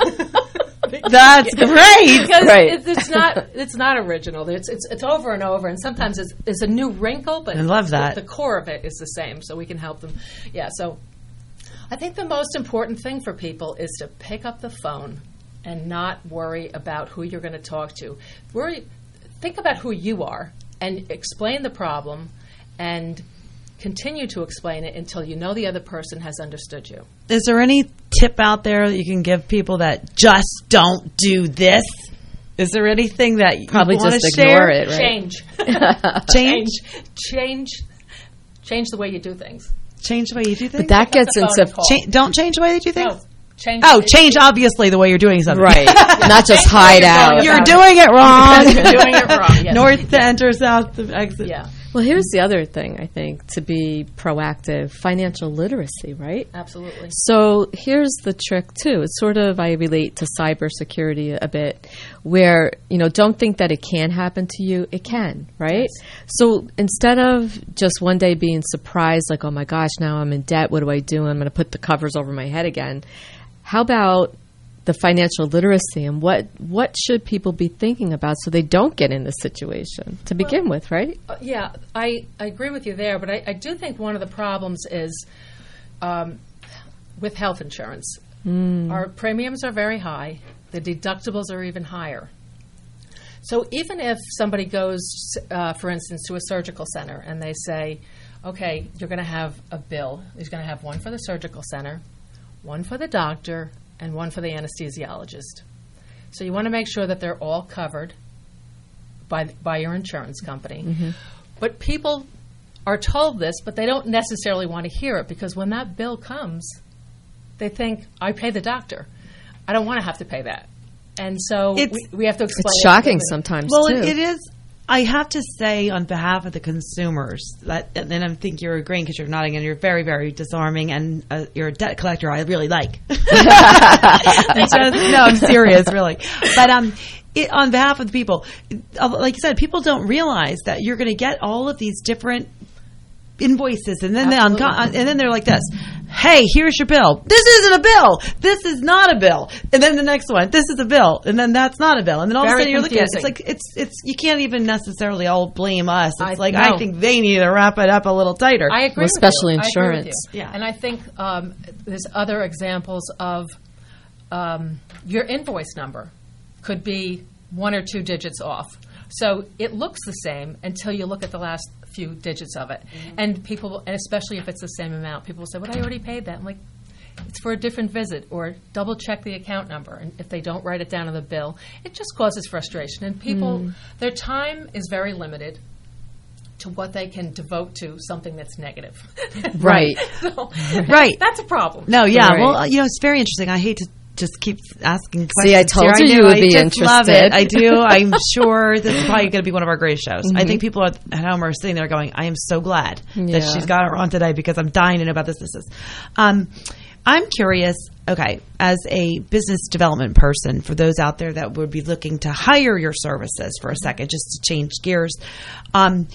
G: that's great.
N: Because
K: right.
N: it, it's not it's not original. It's it's it's over and over, and sometimes it's, it's a new wrinkle, but
G: I love that.
N: The, the core of it is the same, so we can help them. Yeah. So I think the most important thing for people is to pick up the phone and not worry about who you're going to talk to. Worry, think about who you are and explain the problem, and continue to explain it until you know the other person has understood you.
G: Is there any tip out there that you can give people that just don't do this? Is there anything that you
K: probably
G: want
K: just
G: to
K: ignore
G: share?
K: it? Right?
N: Change.
G: change,
N: change, change the way you do things.
G: Change the way you do things.
K: But that gets into
G: Cha- don't change the way you do things.
N: No. Change
G: oh, change obviously the way you're doing something.
K: Right. Not just hide out.
G: You're doing it wrong.
N: You're doing it wrong. Yes.
G: North to enter, south to exit.
N: Yeah.
K: Well, here's the other thing, I think, to be proactive, financial literacy, right?
N: Absolutely.
K: So here's the trick, too. It's sort of, I relate to cybersecurity a bit, where, you know, don't think that it can happen to you. It can, right?
N: Yes.
K: So instead of just one day being surprised, like, oh, my gosh, now I'm in debt. What do I do? I'm going to put the covers over my head again. How about the financial literacy and what what should people be thinking about so they don't get in this situation to begin well, with, right?
N: Uh, yeah, I, I agree with you there, but I, I do think one of the problems is um, with health insurance. Mm. Our premiums are very high. The deductibles are even higher. So even if somebody goes, uh, for instance, to a surgical center and they say, okay, you're going to have a bill. He's going to have one for the surgical center, one for the doctor, and one for the anesthesiologist. So you want to make sure that they're all covered by by your insurance company. Mm-hmm. But people are told this, but they don't necessarily want to hear it because when that bill comes, they think, I pay the doctor. I don't want to have to pay that. And so we, we have to explain.
K: It's shocking sometimes,
G: well,
K: too.
G: Well, it is. I have to say on behalf of the consumers, that, and I think you're agreeing because you're nodding and you're very, very disarming and uh, you're a debt collector I really like. Just, no, I'm serious, really. But um, it, on behalf of the people, like you said, people don't realize that you're going to get all of these different invoices and then they on, and then they're like this. Hey, here's your bill. This isn't a bill. This is not a bill. And then the next one, this is a bill. And then that's not a bill. And then all Very of a sudden you're looking at it. It's like, it's, it's, you can't even necessarily all blame us. It's I, like, no. I think they need to wrap it up a little tighter.
N: I agree
K: well,
N: with
K: especially
N: you.
K: insurance.
N: Yeah. And I think um, there's other examples of um, your invoice number could be one or two digits off. So it looks the same until you look at the last few digits of it. Mm-hmm. And people, and especially if it's the same amount, people will say, well, I already paid that. I'm like, it's for a different visit, or double check the account number. And if they don't write it down on the bill, it just causes frustration. And people, mm. their time is very limited to what they can devote to something that's negative.
K: Right.
N: so,
G: right.
N: That's a problem.
G: No, yeah.
K: Right.
G: Well, you know, it's very interesting. I hate to just keep asking questions.
K: See, I told
G: here.
K: you
G: I
K: you would
G: I
K: be
G: just
K: interested.
G: Love it. I do. I'm sure this is probably going to be one of our greatest shows. Mm-hmm. I think people at home are sitting there going, I am so glad yeah. that she's got her on today because I'm dying to know about this. This is. Um, I'm curious, okay, as a business development person, for those out there that would be looking to hire your services for a second, just to change gears, um,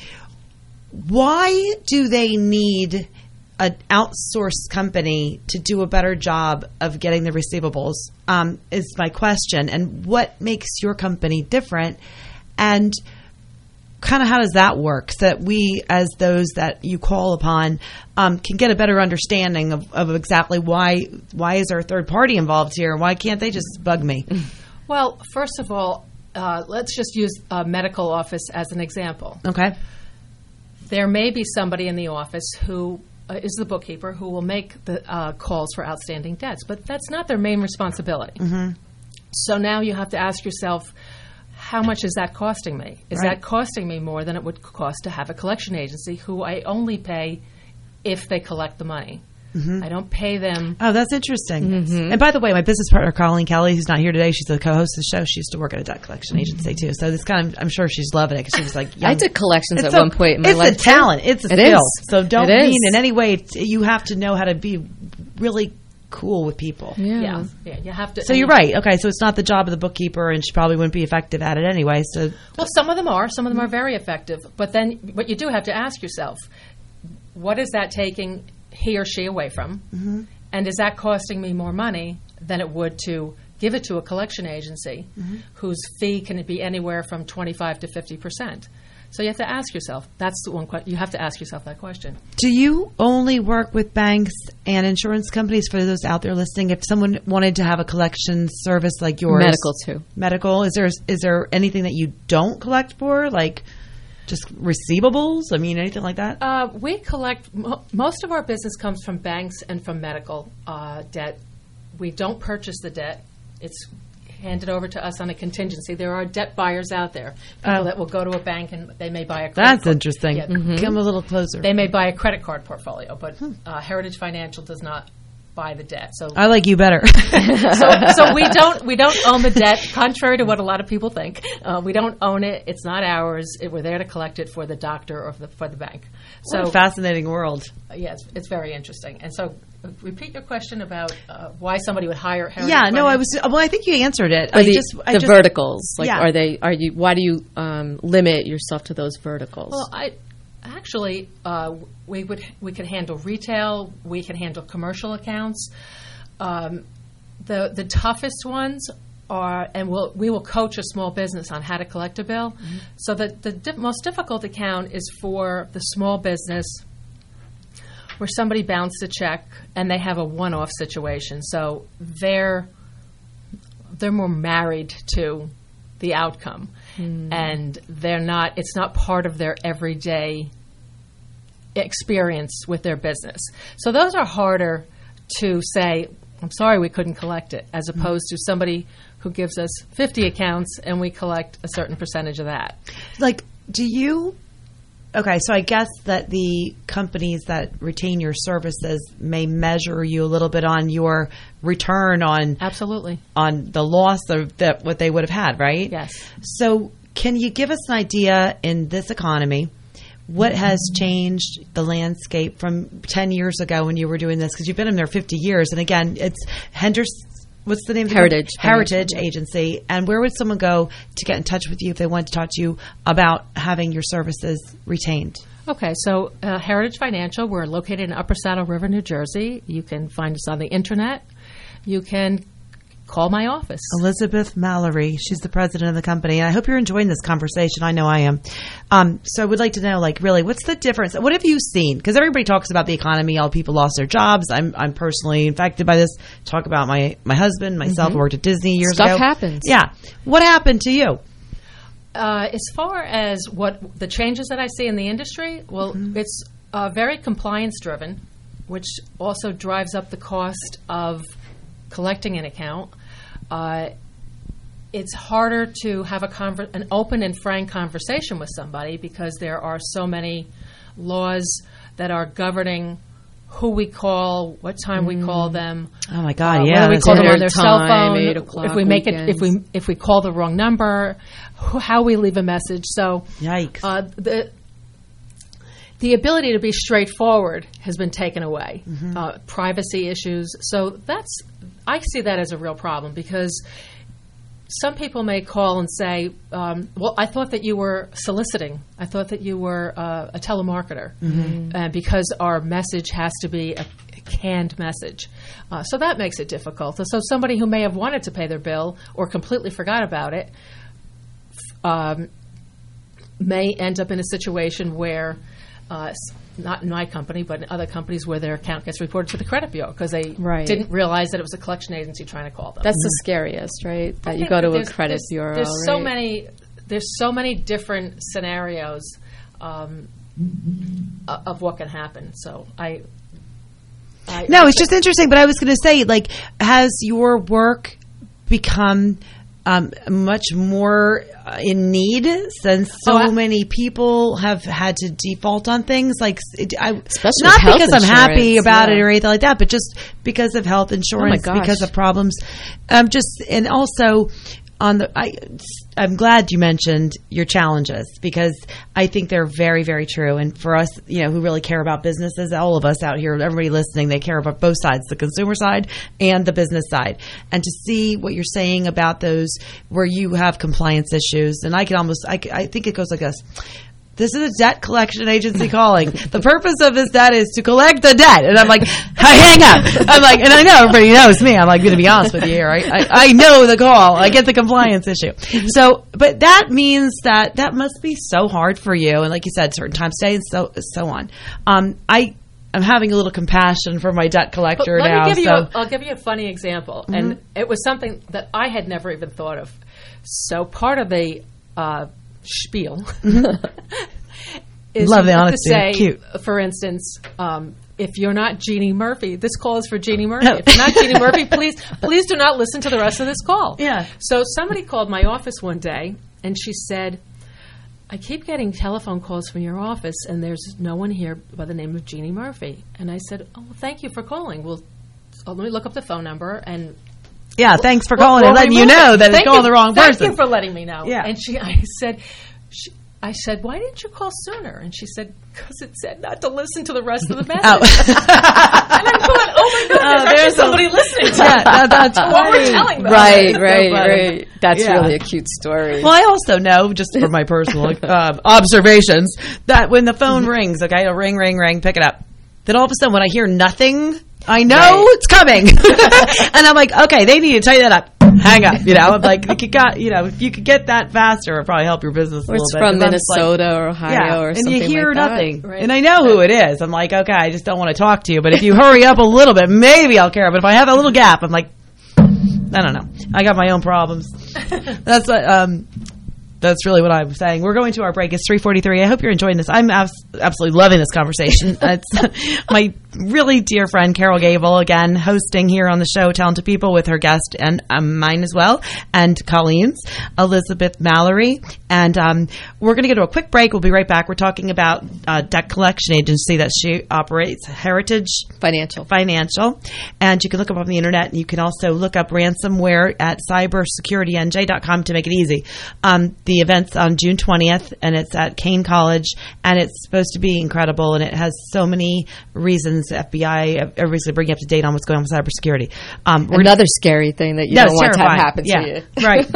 G: why do they need an outsourced company to do a better job of getting the receivables, um, is my question. And what makes your company different? And kind of how does that work so that we, as those that you call upon, um, can get a better understanding of, of exactly why why is there a third party involved here? Why can't they just bug me?
N: Well, first of all, uh, let's just use a medical office as an example.
G: Okay.
N: There may be somebody in the office who Uh, is the bookkeeper who will make the uh, calls for outstanding debts. But that's not their main responsibility. Mm-hmm. So now you have to ask yourself, how much is that costing me? Is right. that costing me more than it would cost to have a collection agency who I only pay if they collect the money? Mm-hmm. I don't pay them.
G: Oh, that's interesting. Mm-hmm. And by the way, my business partner, Colleen Kelly, who's not here today, she's the co-host of the show. She used to work at a debt collection agency, too. So this kind of, I'm sure she's loving it because she was like, young.
K: I did collections
G: it's
K: at
G: a,
K: one point in my
G: it's
K: life.
G: It's a talent. It's a
K: it
G: skill.
K: Is.
G: So don't
K: it
G: mean
K: is.
G: in any way, t- you have to know how to be really cool with people.
N: Yeah. Yeah, yeah you have to.
G: So you're right. Okay, so it's not the job of the bookkeeper, and she probably wouldn't be effective at it anyway. So,
N: well, some of them are. Some of them are very effective. But then what you do have to ask yourself, what is that taking he or she away from? Mm-hmm. And is that costing me more money than it would to give it to a collection agency mm-hmm. whose fee can be anywhere from twenty-five to fifty percent? So you have to ask yourself. That's the one question. You have to ask yourself that question.
G: Do you only work with banks and insurance companies? For those out there listening, if someone wanted to have a collection service like yours,
K: medical too.
G: Medical. Is there is there anything that you don't collect for, like just receivables? I mean, anything like that?
N: Uh, we collect. Mo- most of our business comes from banks and from medical uh, debt. We don't purchase the debt. It's handed over to us on a contingency. There are debt buyers out there, people uh, that will go to a bank and they may buy a credit
G: That's
N: card.
G: interesting. Yeah, mm-hmm. Come a little closer.
N: They may buy a credit card portfolio, but uh, Heritage Financial does not buy the debt. So
G: I like you better.
N: so, so we don't we don't own the debt, contrary to what a lot of people think. Uh, we don't own it. It's not ours. It, we're there to collect it for the doctor or for the, for the bank.
G: So what a fascinating world.
N: Uh, yes, it's, it's very interesting. And so, uh, repeat your question about uh, why somebody would hire Heritage.
G: Yeah,
N: Financial.
G: no, I was. Well, I think you answered it.
K: I
G: I
K: the
G: just, I
K: the
G: just,
K: verticals, like,
G: yeah.
K: are they? Are you? Why do you um, limit yourself to those verticals?
N: Well, I. Actually, uh, we would we could handle retail. We could handle commercial accounts. Um, the the toughest ones are, and we'll, we will coach a small business on how to collect a bill. Mm-hmm. So the, the di- most difficult account is for the small business where somebody bounced a check and they have a one-off situation. So they're they're more married to the outcome, mm. and they're not. It's not part of their everyday experience with their business. So those are harder to say, I'm sorry we couldn't collect it, as opposed mm. to somebody who gives us fifty accounts and we collect a certain percentage of that.
G: Like, do you... Okay, so I guess that the companies that retain your services may measure you a little bit on your return on...
N: Absolutely. ...on
G: the loss of that what they would have had, right?
N: Yes.
G: So can you give us an idea in this economy, what has changed the landscape from ten years ago when you were doing this? Because you've been in there fifty years. And again, it's Henderson... What's the name of
K: Heritage.
G: the Heritage Agency. And where would someone go to get in touch with you if they wanted to talk to you about having your services retained?
N: Okay, so uh, Heritage Financial, we're located in Upper Saddle River, New Jersey. You can find us on the internet. You can call my office.
G: Elizabeth Mallory. She's the president of the company. And I hope you're enjoying this conversation. I know I am. Um, so I would like to know, like, really, what's the difference? What have you seen? Because everybody talks about the economy. All people lost their jobs. I'm I'm personally infected by this. Talk about my, my husband, myself.
K: Mm-hmm.
G: I worked at Disney years
K: Stuff
G: ago.
K: Stuff happens.
G: Yeah. What happened to you?
N: Uh, as far as what the changes that I see in the industry, well, mm-hmm. it's uh, very compliance-driven, which also drives up the cost of collecting an account. Uh, it's harder to have a conver- an open and frank conversation with somebody because there are so many laws that are governing who we call, what time mm. we call them.
G: Oh my God!
N: Uh,
G: yeah,
N: whether we call them on their
K: time,
N: cell phone,
K: eight o'clock,
N: if we make
K: weekends.
N: it, if we if we call the wrong number, wh- how we leave a message. So,
G: yikes!
N: Uh, the the ability to be straightforward has been taken away. Mm-hmm. Uh, privacy issues. So that's I see that as a real problem because some people may call and say, um, well, I thought that you were soliciting. I thought that you were uh, a telemarketer mm-hmm. uh, because our message has to be a canned message. Uh, so that makes it difficult. So somebody who may have wanted to pay their bill or completely forgot about it um, may end up in a situation where uh, not in my company, but in other companies where their account gets reported to the credit bureau because they
K: right.
N: didn't realize that it was a collection agency trying to call them.
K: That's the scariest, right? That you go to a credit
N: there's,
K: bureau.
N: There's
K: right?
N: so many. There's so many different scenarios um, of what can happen. So I. I
G: no, it's just interesting. But I was going to say, like, has your work become Um, much more uh, in need since so
N: oh, I,
G: many people have had to default on things like it, I,
K: especially
G: not
K: health
G: because I'm happy about
K: yeah.
G: it or anything like that, but just because of health insurance,
K: oh
G: because of problems. Um, just and also on the I, I'm glad you mentioned your challenges because I think they're very, very true. And for us, you know, who really care about businesses, all of us out here, everybody listening, they care about both sides, the consumer side and the business side. And to see what you're saying about those where you have compliance issues, and I can almost, I, I think it goes like this. This is a debt collection agency calling. The purpose of this debt is to collect the debt. And I'm like, I hang up. I'm like, and I know everybody knows me. I'm like, going to be honest with you here. I, I, I know the call. I get the compliance issue. So, but that means that that must be so hard for you. And like you said, certain times day and so, so on. Um, I, I'm having a little compassion for my debt collector
N: but let
G: now.
N: Me give
G: so.
N: you a, I'll give you a funny example. Mm-hmm. And it was something that I had never even thought of. So part of the, uh, spiel
G: mm-hmm.
N: is
G: love the
N: to
G: honesty.
N: say,
G: cute.
N: For instance, um, if you're not Jeannie Murphy, this call is for Jeannie Murphy. If you're not Jeannie Murphy, please please do not listen to the rest of this call.
G: Yeah.
N: So somebody called my office one day, and she said, I keep getting telephone calls from your office, and there's no one here by the name of Jeannie Murphy. And I said, oh, well, thank you for calling. Well, oh, let me look up the phone number and...
G: Yeah, thanks for calling
N: we'll,
G: and
N: we'll
G: letting you know
N: it.
G: that
N: thank
G: it's calling
N: you,
G: the wrong
N: thank
G: person.
N: Thank you for letting me know.
G: Yeah.
N: And she, I said, she, I said, why didn't you call sooner? And she said, because it said not to listen to the rest of the message. Oh. And I thought, oh my God,
G: oh,
N: there's, there's somebody a, listening to
G: yeah, that, that's
N: what we're telling them.
K: Right,
N: so
K: right, right. That's
G: yeah.
K: really a cute story.
G: Well, I also know, just from my personal uh, observations, that when the phone rings, okay, a ring, ring, ring, pick it up. Then all of a sudden, when I hear nothing I know right. it's coming. And I'm like, okay, they need to tighten that up. Hang up, you know. I'm like, if you got, you know, if you could get that faster, it'd probably help your business
K: or
G: a little
K: it's
G: bit.
K: From Minnesota
G: like,
K: or Ohio
G: yeah,
K: or something
G: and you hear
K: like
G: nothing,
K: that. Right.
G: and I know who it is. I'm like, okay, I just don't want to talk to you, but if you hurry up a little bit, maybe I'll care. But if I have a little gap, I'm like, I don't know. I got my own problems. That's what. Um, That's really what I'm saying. We're going to our break. It's three forty-three. I hope you're enjoying this. I'm abs- absolutely loving this conversation. It's my really dear friend Carol Gable, again, hosting here on the show, Talented People, with her guest and um, mine as well, and Colleen's, Elizabeth Mallory. And um, we're going to go to a quick break. We'll be right back. We're talking about uh, debt collection agency that she operates, Heritage
K: Financial.
G: Financial. And you can look up on the internet, and you can also look up ransomware at cyber security n j dot com to make it easy. Um, The event's on June twentieth, and it's at Kane College, and it's supposed to be incredible, and it has so many reasons. The F B I, everybody's going to bring you up to date on what's going on with cybersecurity. Um,
K: Another scary thing that you
G: no,
K: don't want
G: terrifying.
K: to have happen
G: yeah,
K: to you.
G: Right.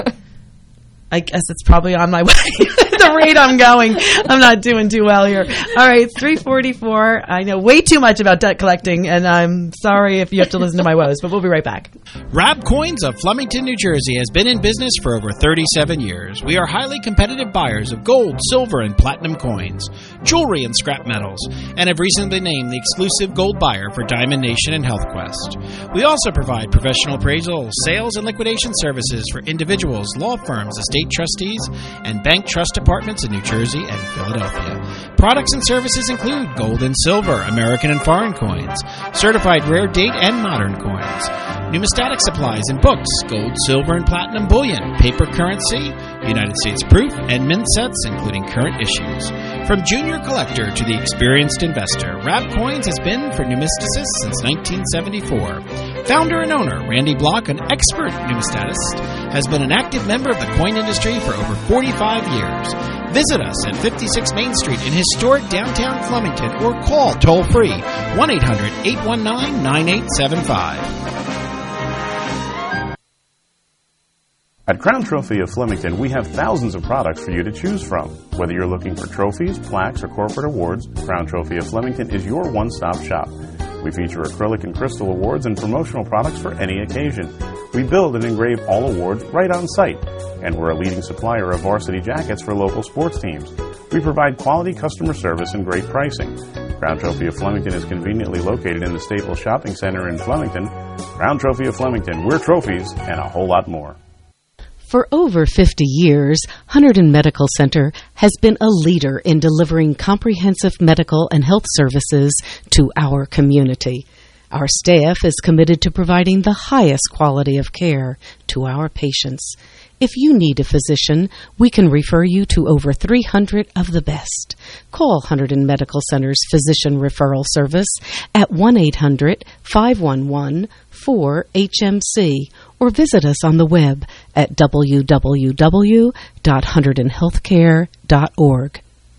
G: I guess it's probably on my way. The rate I'm going, I'm not doing too well here. All right, it's three forty-four. I know way too much about debt collecting, and I'm sorry if you have to listen to my woes, but we'll be right back.
L: Rab Coins of Flemington, New Jersey has been in business for over thirty-seven years. We are highly competitive buyers of gold, silver, and platinum coins, jewelry, and scrap metals, and have recently been named the exclusive gold buyer for Diamond Nation and HealthQuest. We also provide professional appraisal, sales, and liquidation services for individuals, law firms, estate trustees, and bank trust departments in New Jersey and Philadelphia. Products and services include gold and silver, American and foreign coins, certified rare date and modern coins, numismatic supplies and books, gold, silver, and platinum bullion, paper currency, United States proof, and mint sets, including current issues. From junior collector to the experienced investor, Rab Coins has been for numismaticists since nineteen seventy-four. Founder and owner Randy Block, an expert numismatist, has been an active member of the coin industry for over forty-five years. Visit us at fifty-six Main Street in historic downtown Flemington or call toll-free one eight hundred eight one nine nine eight seven five.
O: At Crown Trophy of Flemington, we have thousands of products for you to choose from. Whether you're looking for trophies, plaques, or corporate awards, Crown Trophy of Flemington is your one-stop shop. We feature acrylic and crystal awards and promotional products for any occasion. We build and engrave all awards right on site, and we're a leading supplier of varsity jackets for local sports teams. We provide quality customer service and great pricing. Crown Trophy of Flemington is conveniently located in the Staples Shopping Center in Flemington. Crown Trophy of Flemington, we're trophies and a whole lot more.
H: For over fifty years, Hunterdon Medical Center has been a leader in delivering comprehensive medical and health services to our community. Our staff is committed to providing the highest quality of care to our patients. If you need a physician, we can refer you to over three hundred of the best. Call Hunterdon Medical Center's Physician Referral Service at one eight hundred five one one four H M C or visit us on the web at w w w dot hunterdon healthcare dot org.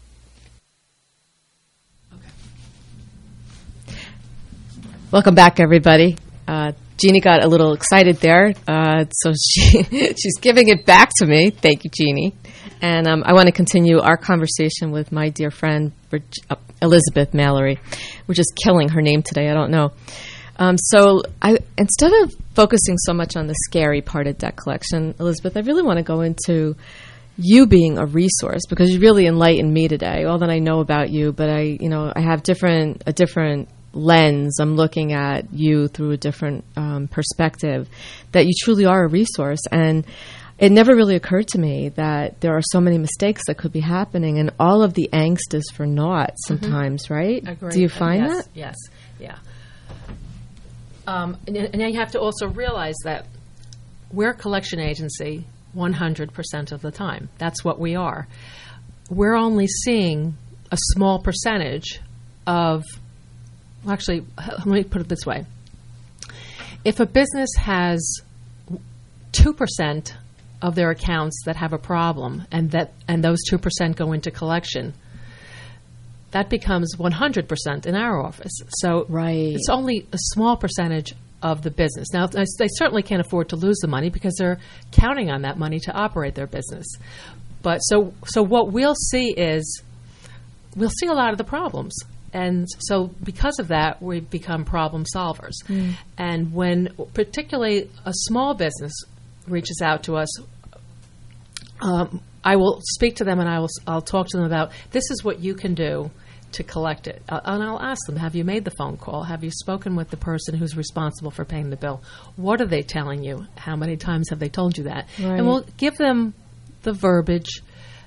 K: Welcome back, everybody. Uh, Jeannie got a little excited there, uh, so she she's giving it back to me. Thank you, Jeannie. And um, I want to continue our conversation with my dear friend uh, Elizabeth Mallory. We're just killing her name today. I don't know. Um, so I, instead of focusing so much on the scary part of debt collection, Elizabeth, I really want to go into you being a resource, because you really enlightened me today. All that I know about you, but I, you know, I have different a different lens. I'm looking at you through a different um, perspective. That you truly are a resource, and it never really occurred to me that there are so many mistakes that could be happening, and all of the angst is for naught sometimes, mm-hmm. right?
N: Agreed.
K: Do you find
N: uh, yes,
K: that?
N: Yes, yeah. Um, and, and you have to also realize that we're a collection agency one hundred percent of the time. That's what we are. We're only seeing a small percentage of, well, actually, let me put it this way. If a business has two percent of their accounts that have a problem, and that and those two percent go into collection, that becomes one hundred percent in our office. So
K: right.
N: It's only a small percentage of the business. Now, they certainly can't afford to lose the money because they're counting on that money to operate their business. But so so what we'll see is we'll see a lot of the problems. and so because of that, we've become problem solvers.
K: Mm.
N: And when particularly a small business reaches out to us, um, I will speak to them and I will I'll talk to them about this is what you can do to collect it. Uh, and I'll ask them, have you made the phone call? Have you spoken with the person who's responsible for paying the bill? What are they telling you? How many times have they told you that?
K: Right.
N: And we'll give them the verbiage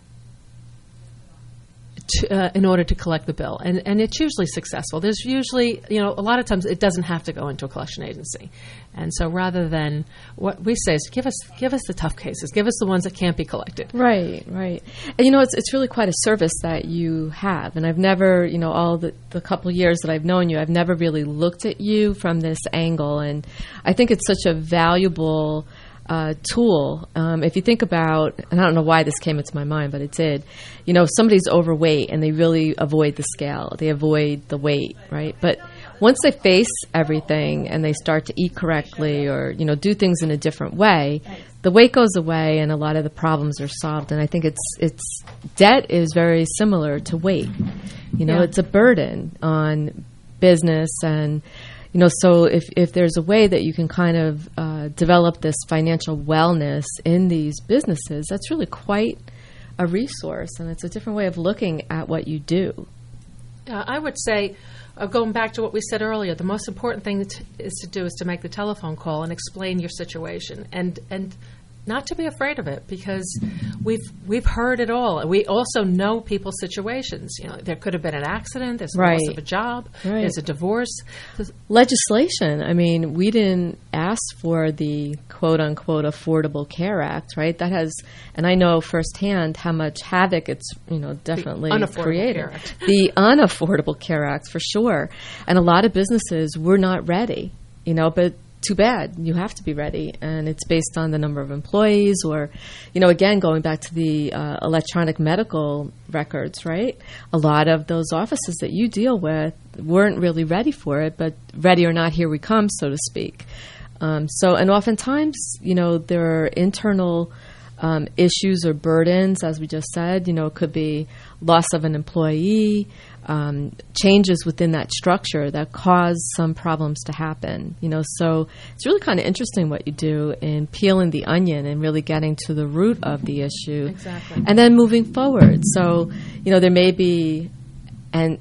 N: to, uh, in order to collect the bill. And, and it's usually successful. There's usually, you know, a lot of times it doesn't have to go into a collection agency. And so rather than, what we say is give us give us the tough cases. Give us the ones that can't be collected.
K: Right, right. And, you know, it's it's really quite a service that you have. And I've never, you know, all the, the couple years that I've known you, I've never really looked at you from this angle. And I think it's such a valuable Uh, tool. Um, if you think about, and I don't know why this came into my mind, but it did, you know, if somebody's overweight and they really avoid the scale, they avoid the weight, right? But once they face everything and they start to eat correctly or, you know, do things in a different way, the weight goes away and a lot of the problems are solved. And I think it's, it's, debt is very similar to weight. You know,
N: Yeah.
K: it's a burden on business and, you know, so if, if there's a way that you can kind of uh, develop this financial wellness in these businesses, that's really quite a resource, and it's a different way of looking at what you do.
N: Uh, I would say, uh, going back to what we said earlier, the most important thing to, is to do is to make the telephone call and explain your situation, and and not to be afraid of it, because we've we've heard it all. We also know people's situations. You know, there could have been an accident. There's the
K: Right.
N: loss of a job.
K: Right.
N: There's a divorce. There's
K: Legislation. I mean, we didn't ask for the quote unquote Affordable Care Act, right? That has, and I know firsthand how much havoc it's, you know, definitely
N: Unaffordable
K: created.
N: Care Act.
K: The Unaffordable Care Act, for sure. And a lot of businesses were not ready, you know, but too bad. You have to be ready. And it's based on the number of employees or, you know, again, going back to the uh, electronic medical records, right? A lot of those offices that you deal with weren't really ready for it, but ready or not, here we come, so to speak. Um, so, and oftentimes, you know, there are internal um, issues or burdens, as we just said. You know, it could be loss of an employee, um, changes within that structure that cause some problems to happen. You know, so it's really kind of interesting what you do in peeling the onion and really getting to the root of the issue.
N: Exactly.
K: And then moving forward. So, you know, there may be, and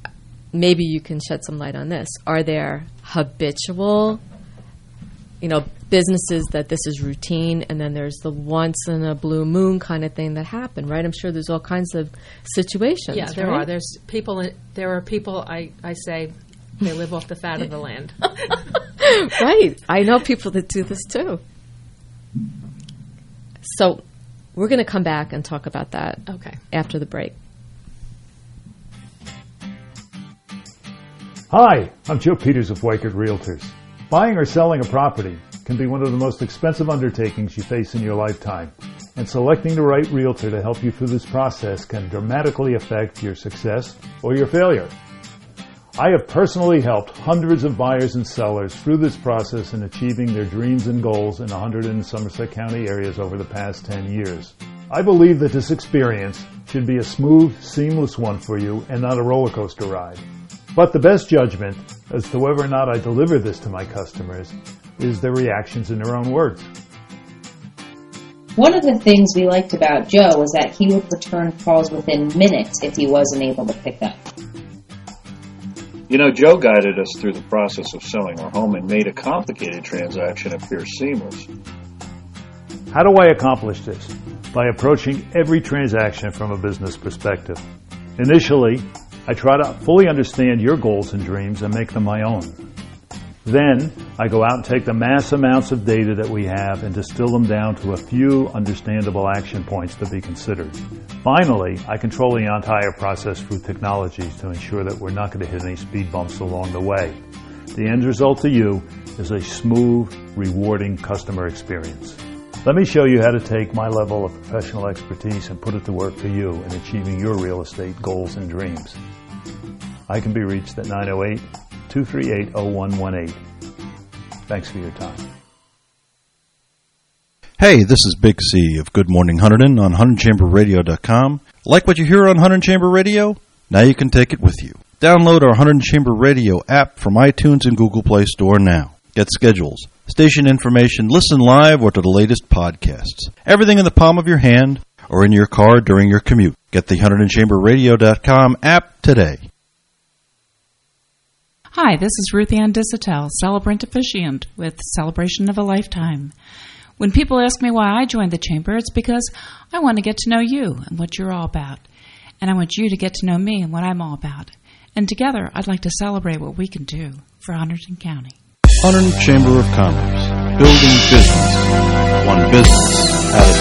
K: maybe you can shed some light on this. Are there habitual, you know, businesses that this is routine, and then there's the once in a blue moon kind of thing that happen, right? I'm sure there's all kinds of situations.
N: Yeah, there
K: right?
N: are. There's people. In, there are people. I, I say they live off the fat of the land.
K: Right. I know people that do this too. So we're going to come back and talk about that.
N: Okay.
K: After the break.
P: Hi, I'm Joe Peters of Weichert Realtors. Buying or selling a property can be one of the most expensive undertakings you face in your lifetime, and selecting the right realtor to help you through this process can dramatically affect your success or your failure. I have personally helped hundreds of buyers and sellers through this process in achieving their dreams and goals in one hundred in Somerset County areas over the past ten years. I believe that this experience should be a smooth, seamless one for you and not a roller coaster ride. But the best judgment as to whether or not I deliver this to my customers is their reactions in their own words.
Q: One of the things we liked about Joe was that he would return calls within minutes if he wasn't able to pick up.
R: You know, Joe guided us through the process of selling our home and made a complicated transaction appear seamless.
P: How do I accomplish this? By approaching every transaction from a business perspective. Initially, I try to fully understand your goals and dreams and make them my own. Then, I go out and take the mass amounts of data that we have and distill them down to a few understandable action points to be considered. Finally, I control the entire process through technologies to ensure that we're not going to hit any speed bumps along the way. The end result to you is a smooth, rewarding customer experience. Let me show you how to take my level of professional expertise and put it to work for you in achieving your real estate goals and dreams. I can be reached at nine oh eight, two three eight, oh one one eight. Thanks for your time.
S: Hey, this is Big C of Good Morning Hunterdon on Hunterdon Chamber Radio dot com. Like what you hear on Hunterdon Chamber Radio? Now you can take it with you. Download our one hundred Chamber Radio app from iTunes and Google Play Store now. Get schedules, station information, listen live, or to the latest podcasts. Everything in the palm of your hand or in your car during your commute. Get the one hundred chamber radio dot com app today.
T: Hi, this is Ruth Ann Disatel, celebrant officiant with Celebration of a Lifetime. When people ask me why I joined the Chamber, it's because I want to get to know you and what you're all about. And I want you to get to know me and what I'm all about. And together, I'd like to celebrate what we can do for Hunterdon County.
S: Hunterdon Chamber of Commerce, building business, one business at a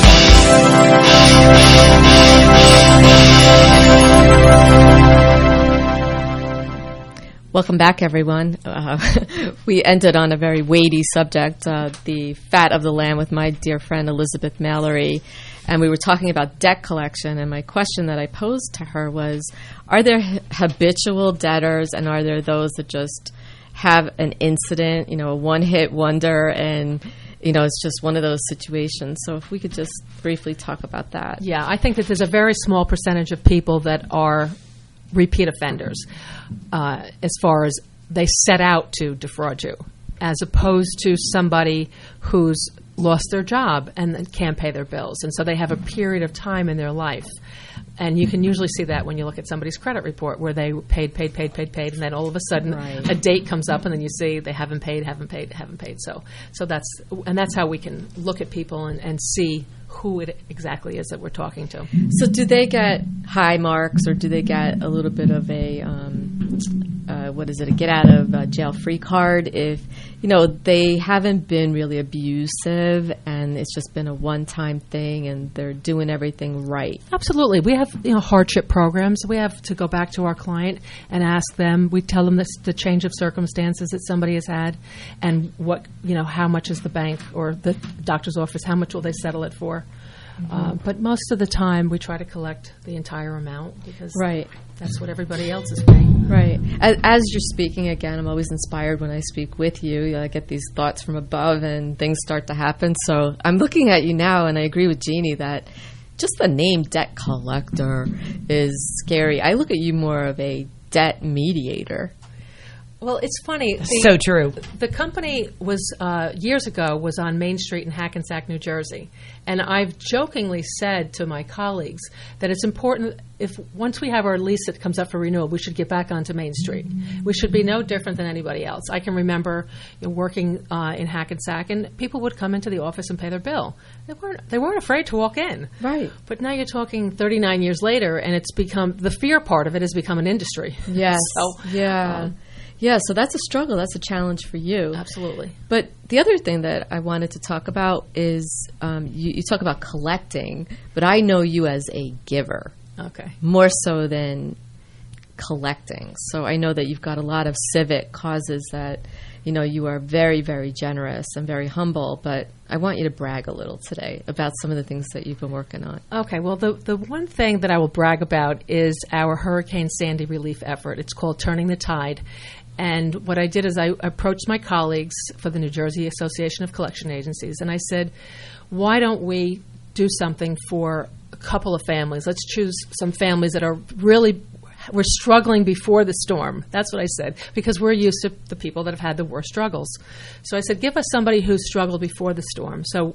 K: time. Welcome back, everyone. Uh, we ended on a very weighty subject, uh, the fat of the land, with my dear friend Elizabeth Mallory. And we were talking about debt collection, and my question that I posed to her was, are there habitual debtors, and are there those that just have an incident, you know, a one-hit wonder, and, you know, it's just one of those situations? So if we could just briefly talk about that.
N: Yeah, I think that there's a very small percentage of people that are repeat offenders uh, as far as they set out to defraud you, as opposed to somebody who's lost their job and can't pay their bills. And so they have a period of time in their life. And you can usually see that when you look at somebody's credit report, where they paid, paid, paid, paid, paid, and then all of a sudden right. a date comes up, and then you see they haven't paid, haven't paid, haven't paid. So, so that's and that's how we can look at people and, and see who it exactly is that we're talking to.
K: So, do they get high marks, or do they get a little bit of a um, uh, what is it, a get out of uh, jail free card if, you know, they haven't been really abusive and it's just been a one time thing and they're doing everything right?
N: Absolutely. We have, you know, hardship programs. We have to go back to our client and ask them. We tell them this, the change of circumstances that somebody has had, and what, you know, how much is the bank or the doctor's office, how much will they settle it for? Mm-hmm. Uh, but most of the time, we try to collect the entire amount, because
K: right.
N: that's what everybody else is paying.
K: Right. As, as you're speaking, again, I'm always inspired when I speak with you. You know, I get these thoughts from above, and things start to happen. So I'm looking at you now, and I agree with Jeannie that just the name debt collector is scary. I look at you more of a debt mediator.
N: Well, it's funny. The,
G: so true.
N: The company was, uh, years ago, was on Main Street in Hackensack, New Jersey. And I've jokingly said to my colleagues that it's important, if once we have our lease that comes up for renewal, we should get back onto Main Street. We should be no different than anybody else. I can remember, you know, working uh, in Hackensack, and people would come into the office and pay their bill. They weren't, they weren't afraid to walk in.
K: Right.
N: But now you're talking thirty-nine years later, and it's become, the fear part of it has become an industry.
K: Yes.
N: So,
K: yeah. Um, Yeah, so that's a struggle. That's a challenge for you.
N: Absolutely.
K: But the other thing that I wanted to talk about is um, you, you talk about collecting, but I know you as a giver.
N: Okay.
K: More so than collecting. So I know that you've got a lot of civic causes that, you know, you are very, very generous and very humble, but I want you to brag a little today about some of the things that you've been working on.
N: Okay, well, the, the one thing that I will brag about is our Hurricane Sandy relief effort. It's called Turning the Tide. And what I did is I approached my colleagues for the New Jersey Association of Collection Agencies, and I said, why don't we do something for a couple of families? Let's choose some families that are really, we're struggling before the storm. That's what I said, because we're used to the people that have had the worst struggles. So I said, give us somebody who struggled before the storm. So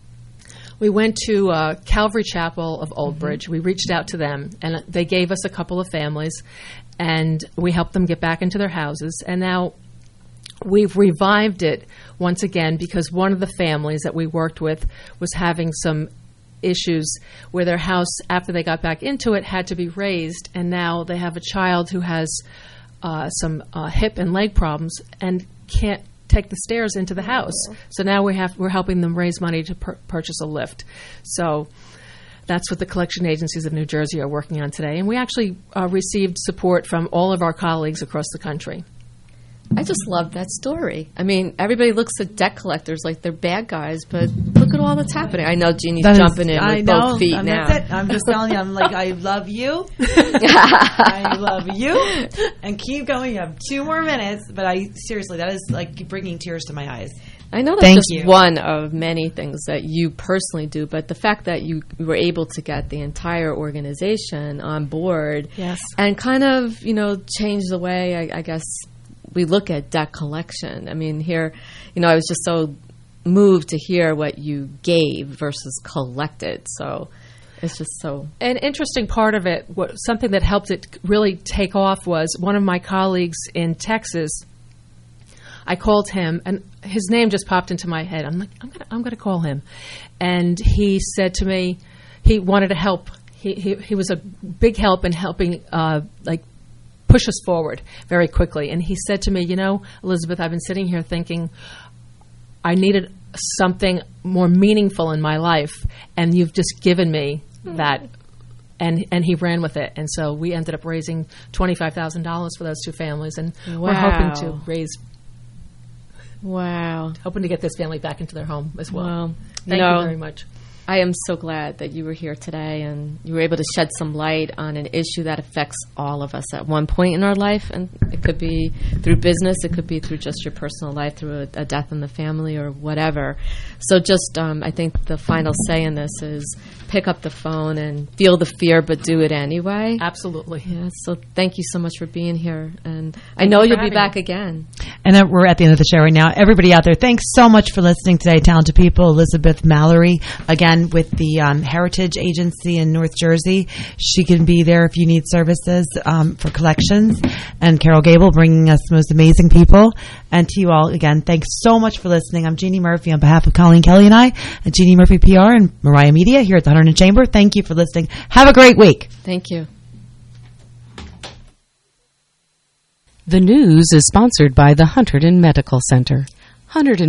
N: we went to uh, Calvary Chapel of Old Bridge. Mm-hmm. We reached out to them, and they gave us a couple of families, and we helped them get back into their houses. And now we've revived it once again, because one of the families that we worked with was having some issues where their house, after they got back into it, had to be raised, and now they have a child who has uh, some uh, hip and leg problems and can't take the stairs into the house. So now we have, we're helping them raise money to pur- purchase a lift. So that's what the collection agencies of New Jersey are working on today. And we actually uh, received support from all of our colleagues across the country.
K: I just love that story. I mean, everybody looks at debt collectors like they're bad guys, but look at all that's happening. I know Jeannie's
G: that
K: jumping
G: is,
K: in with
G: I
K: both
G: know,
K: feet
G: I'm
K: now.
G: That's it. I'm just telling you, I'm like, I love you. I love you. And keep going. You have two more minutes, but I seriously, that is like bringing tears to my eyes.
K: I know that's
G: Thank
K: just
G: you.
K: one of many things that you personally do, but the fact that you were able to get the entire organization on board
N: Yes.
K: and kind of, you know, change the way, I, I guess, we look at debt collection. I mean, here, you know, I was just so moved to hear what you gave versus collected. So it's just so...
N: An interesting part of it, what, something that helped it really take off was one of my colleagues in Texas. I called him, and his name just popped into my head. I'm like, I'm gonna, I'm gonna call him, and he said to me, he wanted to help. He he, he was a big help in helping, uh, like, push us forward very quickly. And he said to me, you know, Elizabeth, I've been sitting here thinking I needed something more meaningful in my life, and you've just given me that. And and he ran with it, and so we ended up raising twenty-five thousand dollars for those two families, and we're hoping to raise.
K: Wow.
N: Hoping to get this family back into their home as well.
K: Well,
N: Thank
K: you, know,
N: you very much.
K: I am so glad that you were here today and you were able to shed some light on an issue that affects all of us at one point in our life. And it could be through business, it could be through just your personal life, through a, a death in the family or whatever. So just, um, I think the final say in this is pick up the phone and feel the fear, but do it anyway.
N: Absolutely.
K: Yeah. So thank you so much for being here. And I
N: Thank
K: know
N: you for
K: you'll be
N: having
K: back
N: me.
K: again.
G: And then we're at the end of the show right now. Everybody out there, thanks so much for listening today, talented people. Elizabeth Mallory, again, with the um, Heritage Agency in North Jersey. She can be there if you need services um, for collections. And Carol Gable bringing us the most amazing people. And to you all, again, thanks so much for listening. I'm Jeannie Murphy on behalf of Colleen Kelly and I at Jeannie Murphy P R and Mariah Media here at the Hunterdon Chamber. Thank you for listening. Have a great week.
K: Thank you.
H: The news is sponsored by the Hunterdon Medical Center. Hunterdon